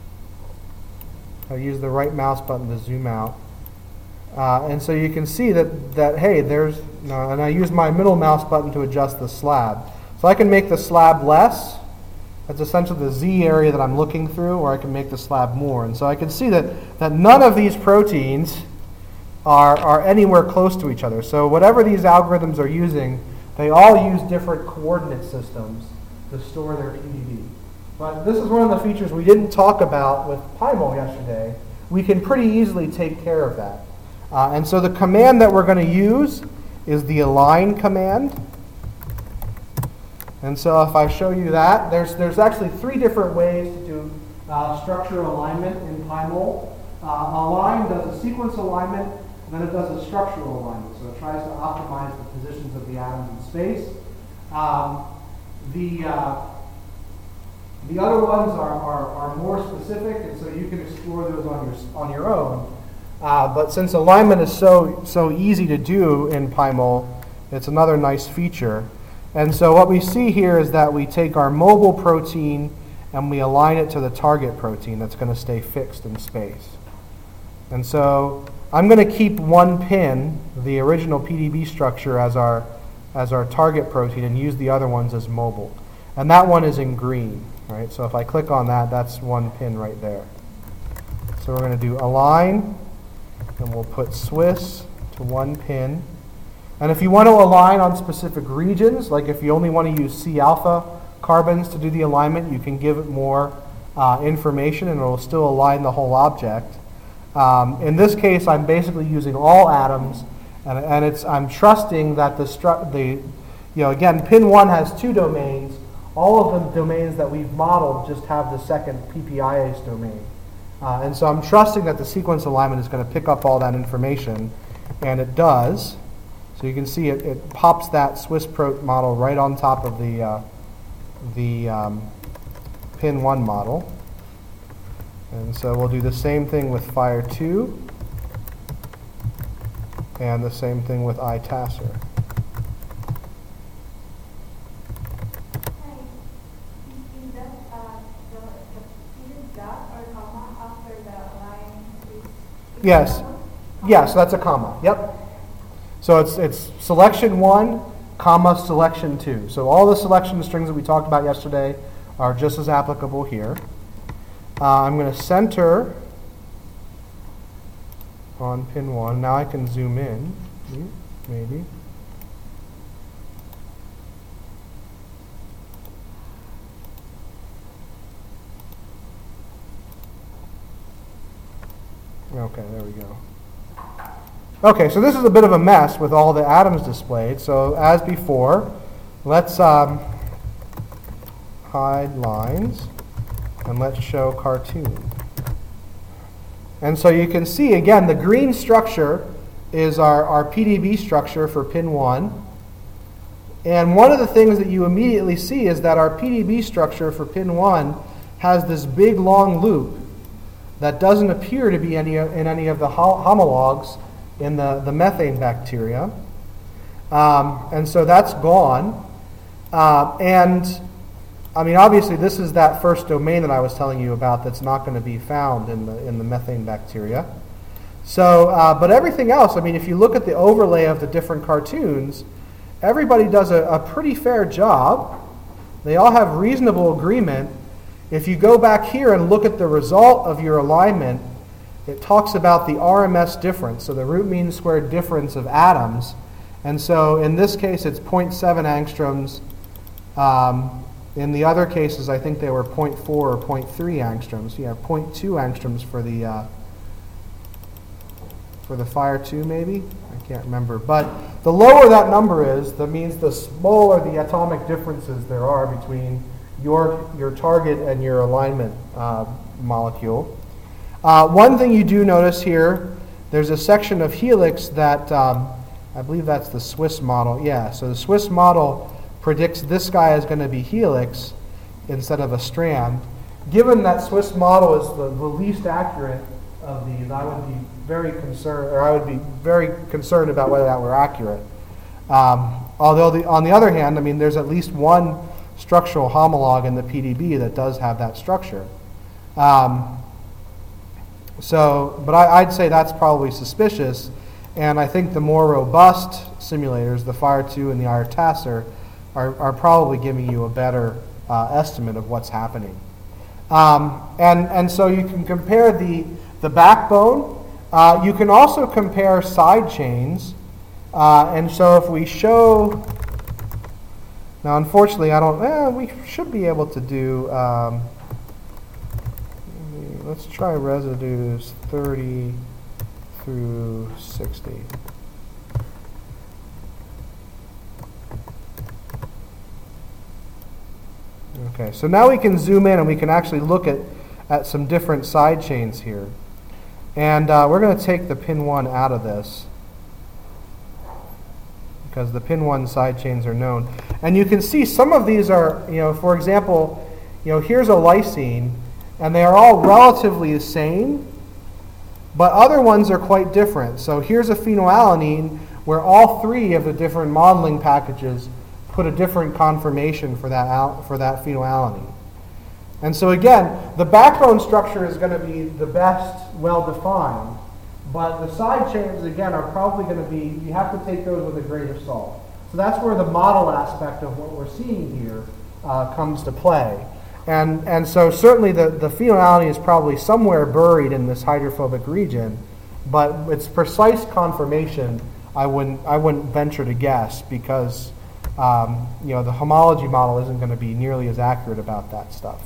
I use the right mouse button to zoom out, uh, and so you can see that, that hey, there's, no, and I use my middle mouse button to adjust the slab. So I can make the slab less, That's essentially the Z area that I'm looking through, or I can make the slab more. And so I can see that, that none of these proteins are, are anywhere close to each other. So whatever these algorithms are using, they all use different coordinate systems to store their P D B. But this is one of the features we didn't talk about with PyMol yesterday. We can pretty easily take care of that. Uh, and so the command that we're going to use is the align command. And so if I show you that, there's, there's actually three different ways to do uh, structure alignment in PyMol. Uh, align does a sequence alignment, and then it does a structural alignment. So it tries to optimize the positions of the atoms in space. Um, the, uh, the other ones are, are, are more specific, and so you can explore those on your, on your own. Uh, but since alignment is so, so easy to do in PyMol, it's another nice feature. And so what we see here is that we take our mobile protein and we align it to the target protein that's going to stay fixed in space. And so I'm going to keep one pin, the original P D B structure, as our, as our target protein and use the other ones as mobile. And that one is in green. Right? So if I click on that, that's one pin right there. So we're going to do align, and we'll put Swiss to one pin. And if you want to align on specific regions, like if you only want to use C alpha carbons to do the alignment, you can give it more uh, information and it will still align the whole object. Um, in this case, I'm basically using all atoms, and, and it's I'm trusting that the, stru- the, you know, again, pin one has two domains. All of the domains that we've modeled just have the second P P I A C E domain. Uh, and so I'm trusting that the sequence alignment is going to pick up all that information, and it does. So you can see it, it pops that Swiss prot model right on top of the, uh, the um, pin one model. And so we'll do the same thing with Fire two, and the same thing with iTaser. Yes. Yeah, so that's a comma. Yep. So it's it's selection one, comma selection two. So all the selection strings that we talked about yesterday are just as applicable here. Uh, I'm going to center on pin one. Now I can zoom in, maybe. Okay, there we go. Okay, so this is a bit of a mess with all the atoms displayed. So as before, let's um, hide lines and let's show cartoon. And so you can see, again, the green structure is our, our P D B structure for pin one. And one of the things that you immediately see is that our P D B structure for pin one has this big long loop that doesn't appear to be any in any of the homologs in the, the methane bacteria. Um, and so that's gone. Uh, and, I mean, obviously this is that first domain that I was telling you about that's not going to be found in the, in the methane bacteria. So, uh, but everything else, I mean, if you look at the overlay of the different cartoons, everybody does a, a pretty fair job. They all have reasonable agreement. If you go back here and look at the result of your alignment, it talks about the R M S difference, so the root mean squared difference of atoms. And so in this case, it's zero point seven angstroms. Um, in the other cases, I think they were zero point four or zero point three angstroms. You have zero point two angstroms for the uh, for the Fire two, maybe? I can't remember. But the lower that number is, that means the smaller the atomic differences there are between your, your target and your alignment uh, molecule. Uh, one thing you do notice here, there's a section of helix that, um, I believe that's the Swiss model. Yeah, so the Swiss model predicts this guy is going to be helix instead of a strand. Given that Swiss model is the, the least accurate of these, I would be very concerned, or I would be very concerned about whether that were accurate. Um, although the, on the other hand, I mean, there's at least one structural homolog in the P D B that does have that structure. Um, so, but I, I'd say that's probably suspicious, and I think the more robust simulators, the Fire two and the iTaser, are, are probably giving you a better uh, estimate of what's happening. Um, and, and so you can compare the, the backbone. Uh, you can also compare side chains. Uh, and so if we show, now unfortunately I don't, eh, we should be able to do, um, let's try residues thirty through sixty. Okay, so now we can zoom in and we can actually look at, at some different side chains here. And uh, we're going to take the pin one out of this, because the pin one side chains are known. And you can see some of these are, you know, for example, you know, here's a lysine, and they are all relatively the same, but other ones are quite different. So here's a phenylalanine where all three of the different modeling packages put a different conformation for that al- for that phenylalanine. And so again, the backbone structure is going to be the best well-defined, but the side chains, again, are probably going to be, you have to take those with a grain of salt. So that's where the model aspect of what we're seeing here uh, comes to play. And, and so certainly the, the phenylalanine is probably somewhere buried in this hydrophobic region, but its precise conformation, I wouldn't, I wouldn't venture to guess, because um, you know, the homology model isn't going to be nearly as accurate about that stuff.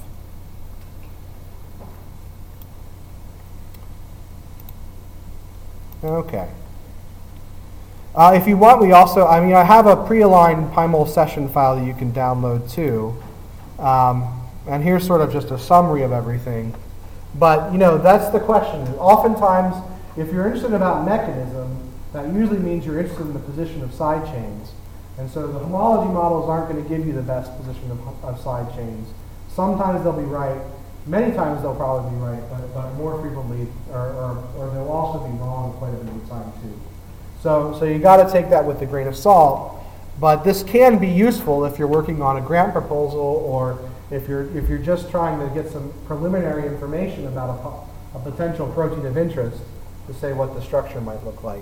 Okay. Uh, if you want, we also, I mean, I have a pre-aligned Pymol session file that you can download too. Um, and here's sort of just a summary of everything. But, you know, that's the question. Oftentimes, if you're interested about mechanism, that usually means you're interested in the position of side chains. And so the homology models aren't going to give you the best position of, of side chains. Sometimes they'll be right. Many times they'll probably be right, but, but more frequently, or, or, or they'll also be wrong quite a bit of the time too. So, so you got to take that with a grain of salt. But this can be useful if you're working on a grant proposal, or if you're if you're just trying to get some preliminary information about a, a potential protein of interest, to say what the structure might look like.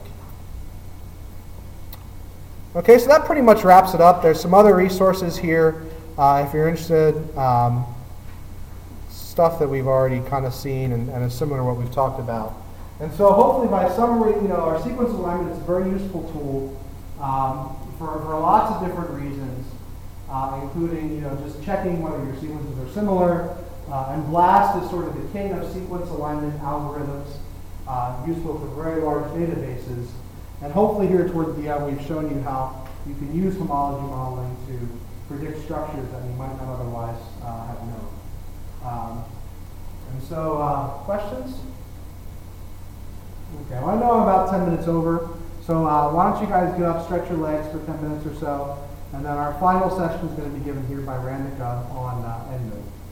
Okay, so that pretty much wraps it up. There's some other resources here uh, if you're interested. Um, stuff that we've already kind of seen and, and is similar to what we've talked about. And so hopefully by summary, you know, our sequence alignment is a very useful tool um, for, for lots of different reasons, uh, including, you know, just checking whether your sequences are similar. Uh, and BLAST is sort of the king of sequence alignment algorithms, uh, useful for very large databases. And hopefully here toward the end, we've shown you how you can use homology modeling to predict structures that you might not otherwise uh, have known. Um, and so, uh, questions? Okay, well, I know I'm about ten minutes over, so uh, why don't you guys get up, stretch your legs for ten minutes or so, and then our final session is going to be given here by Randika on uh, EndNote.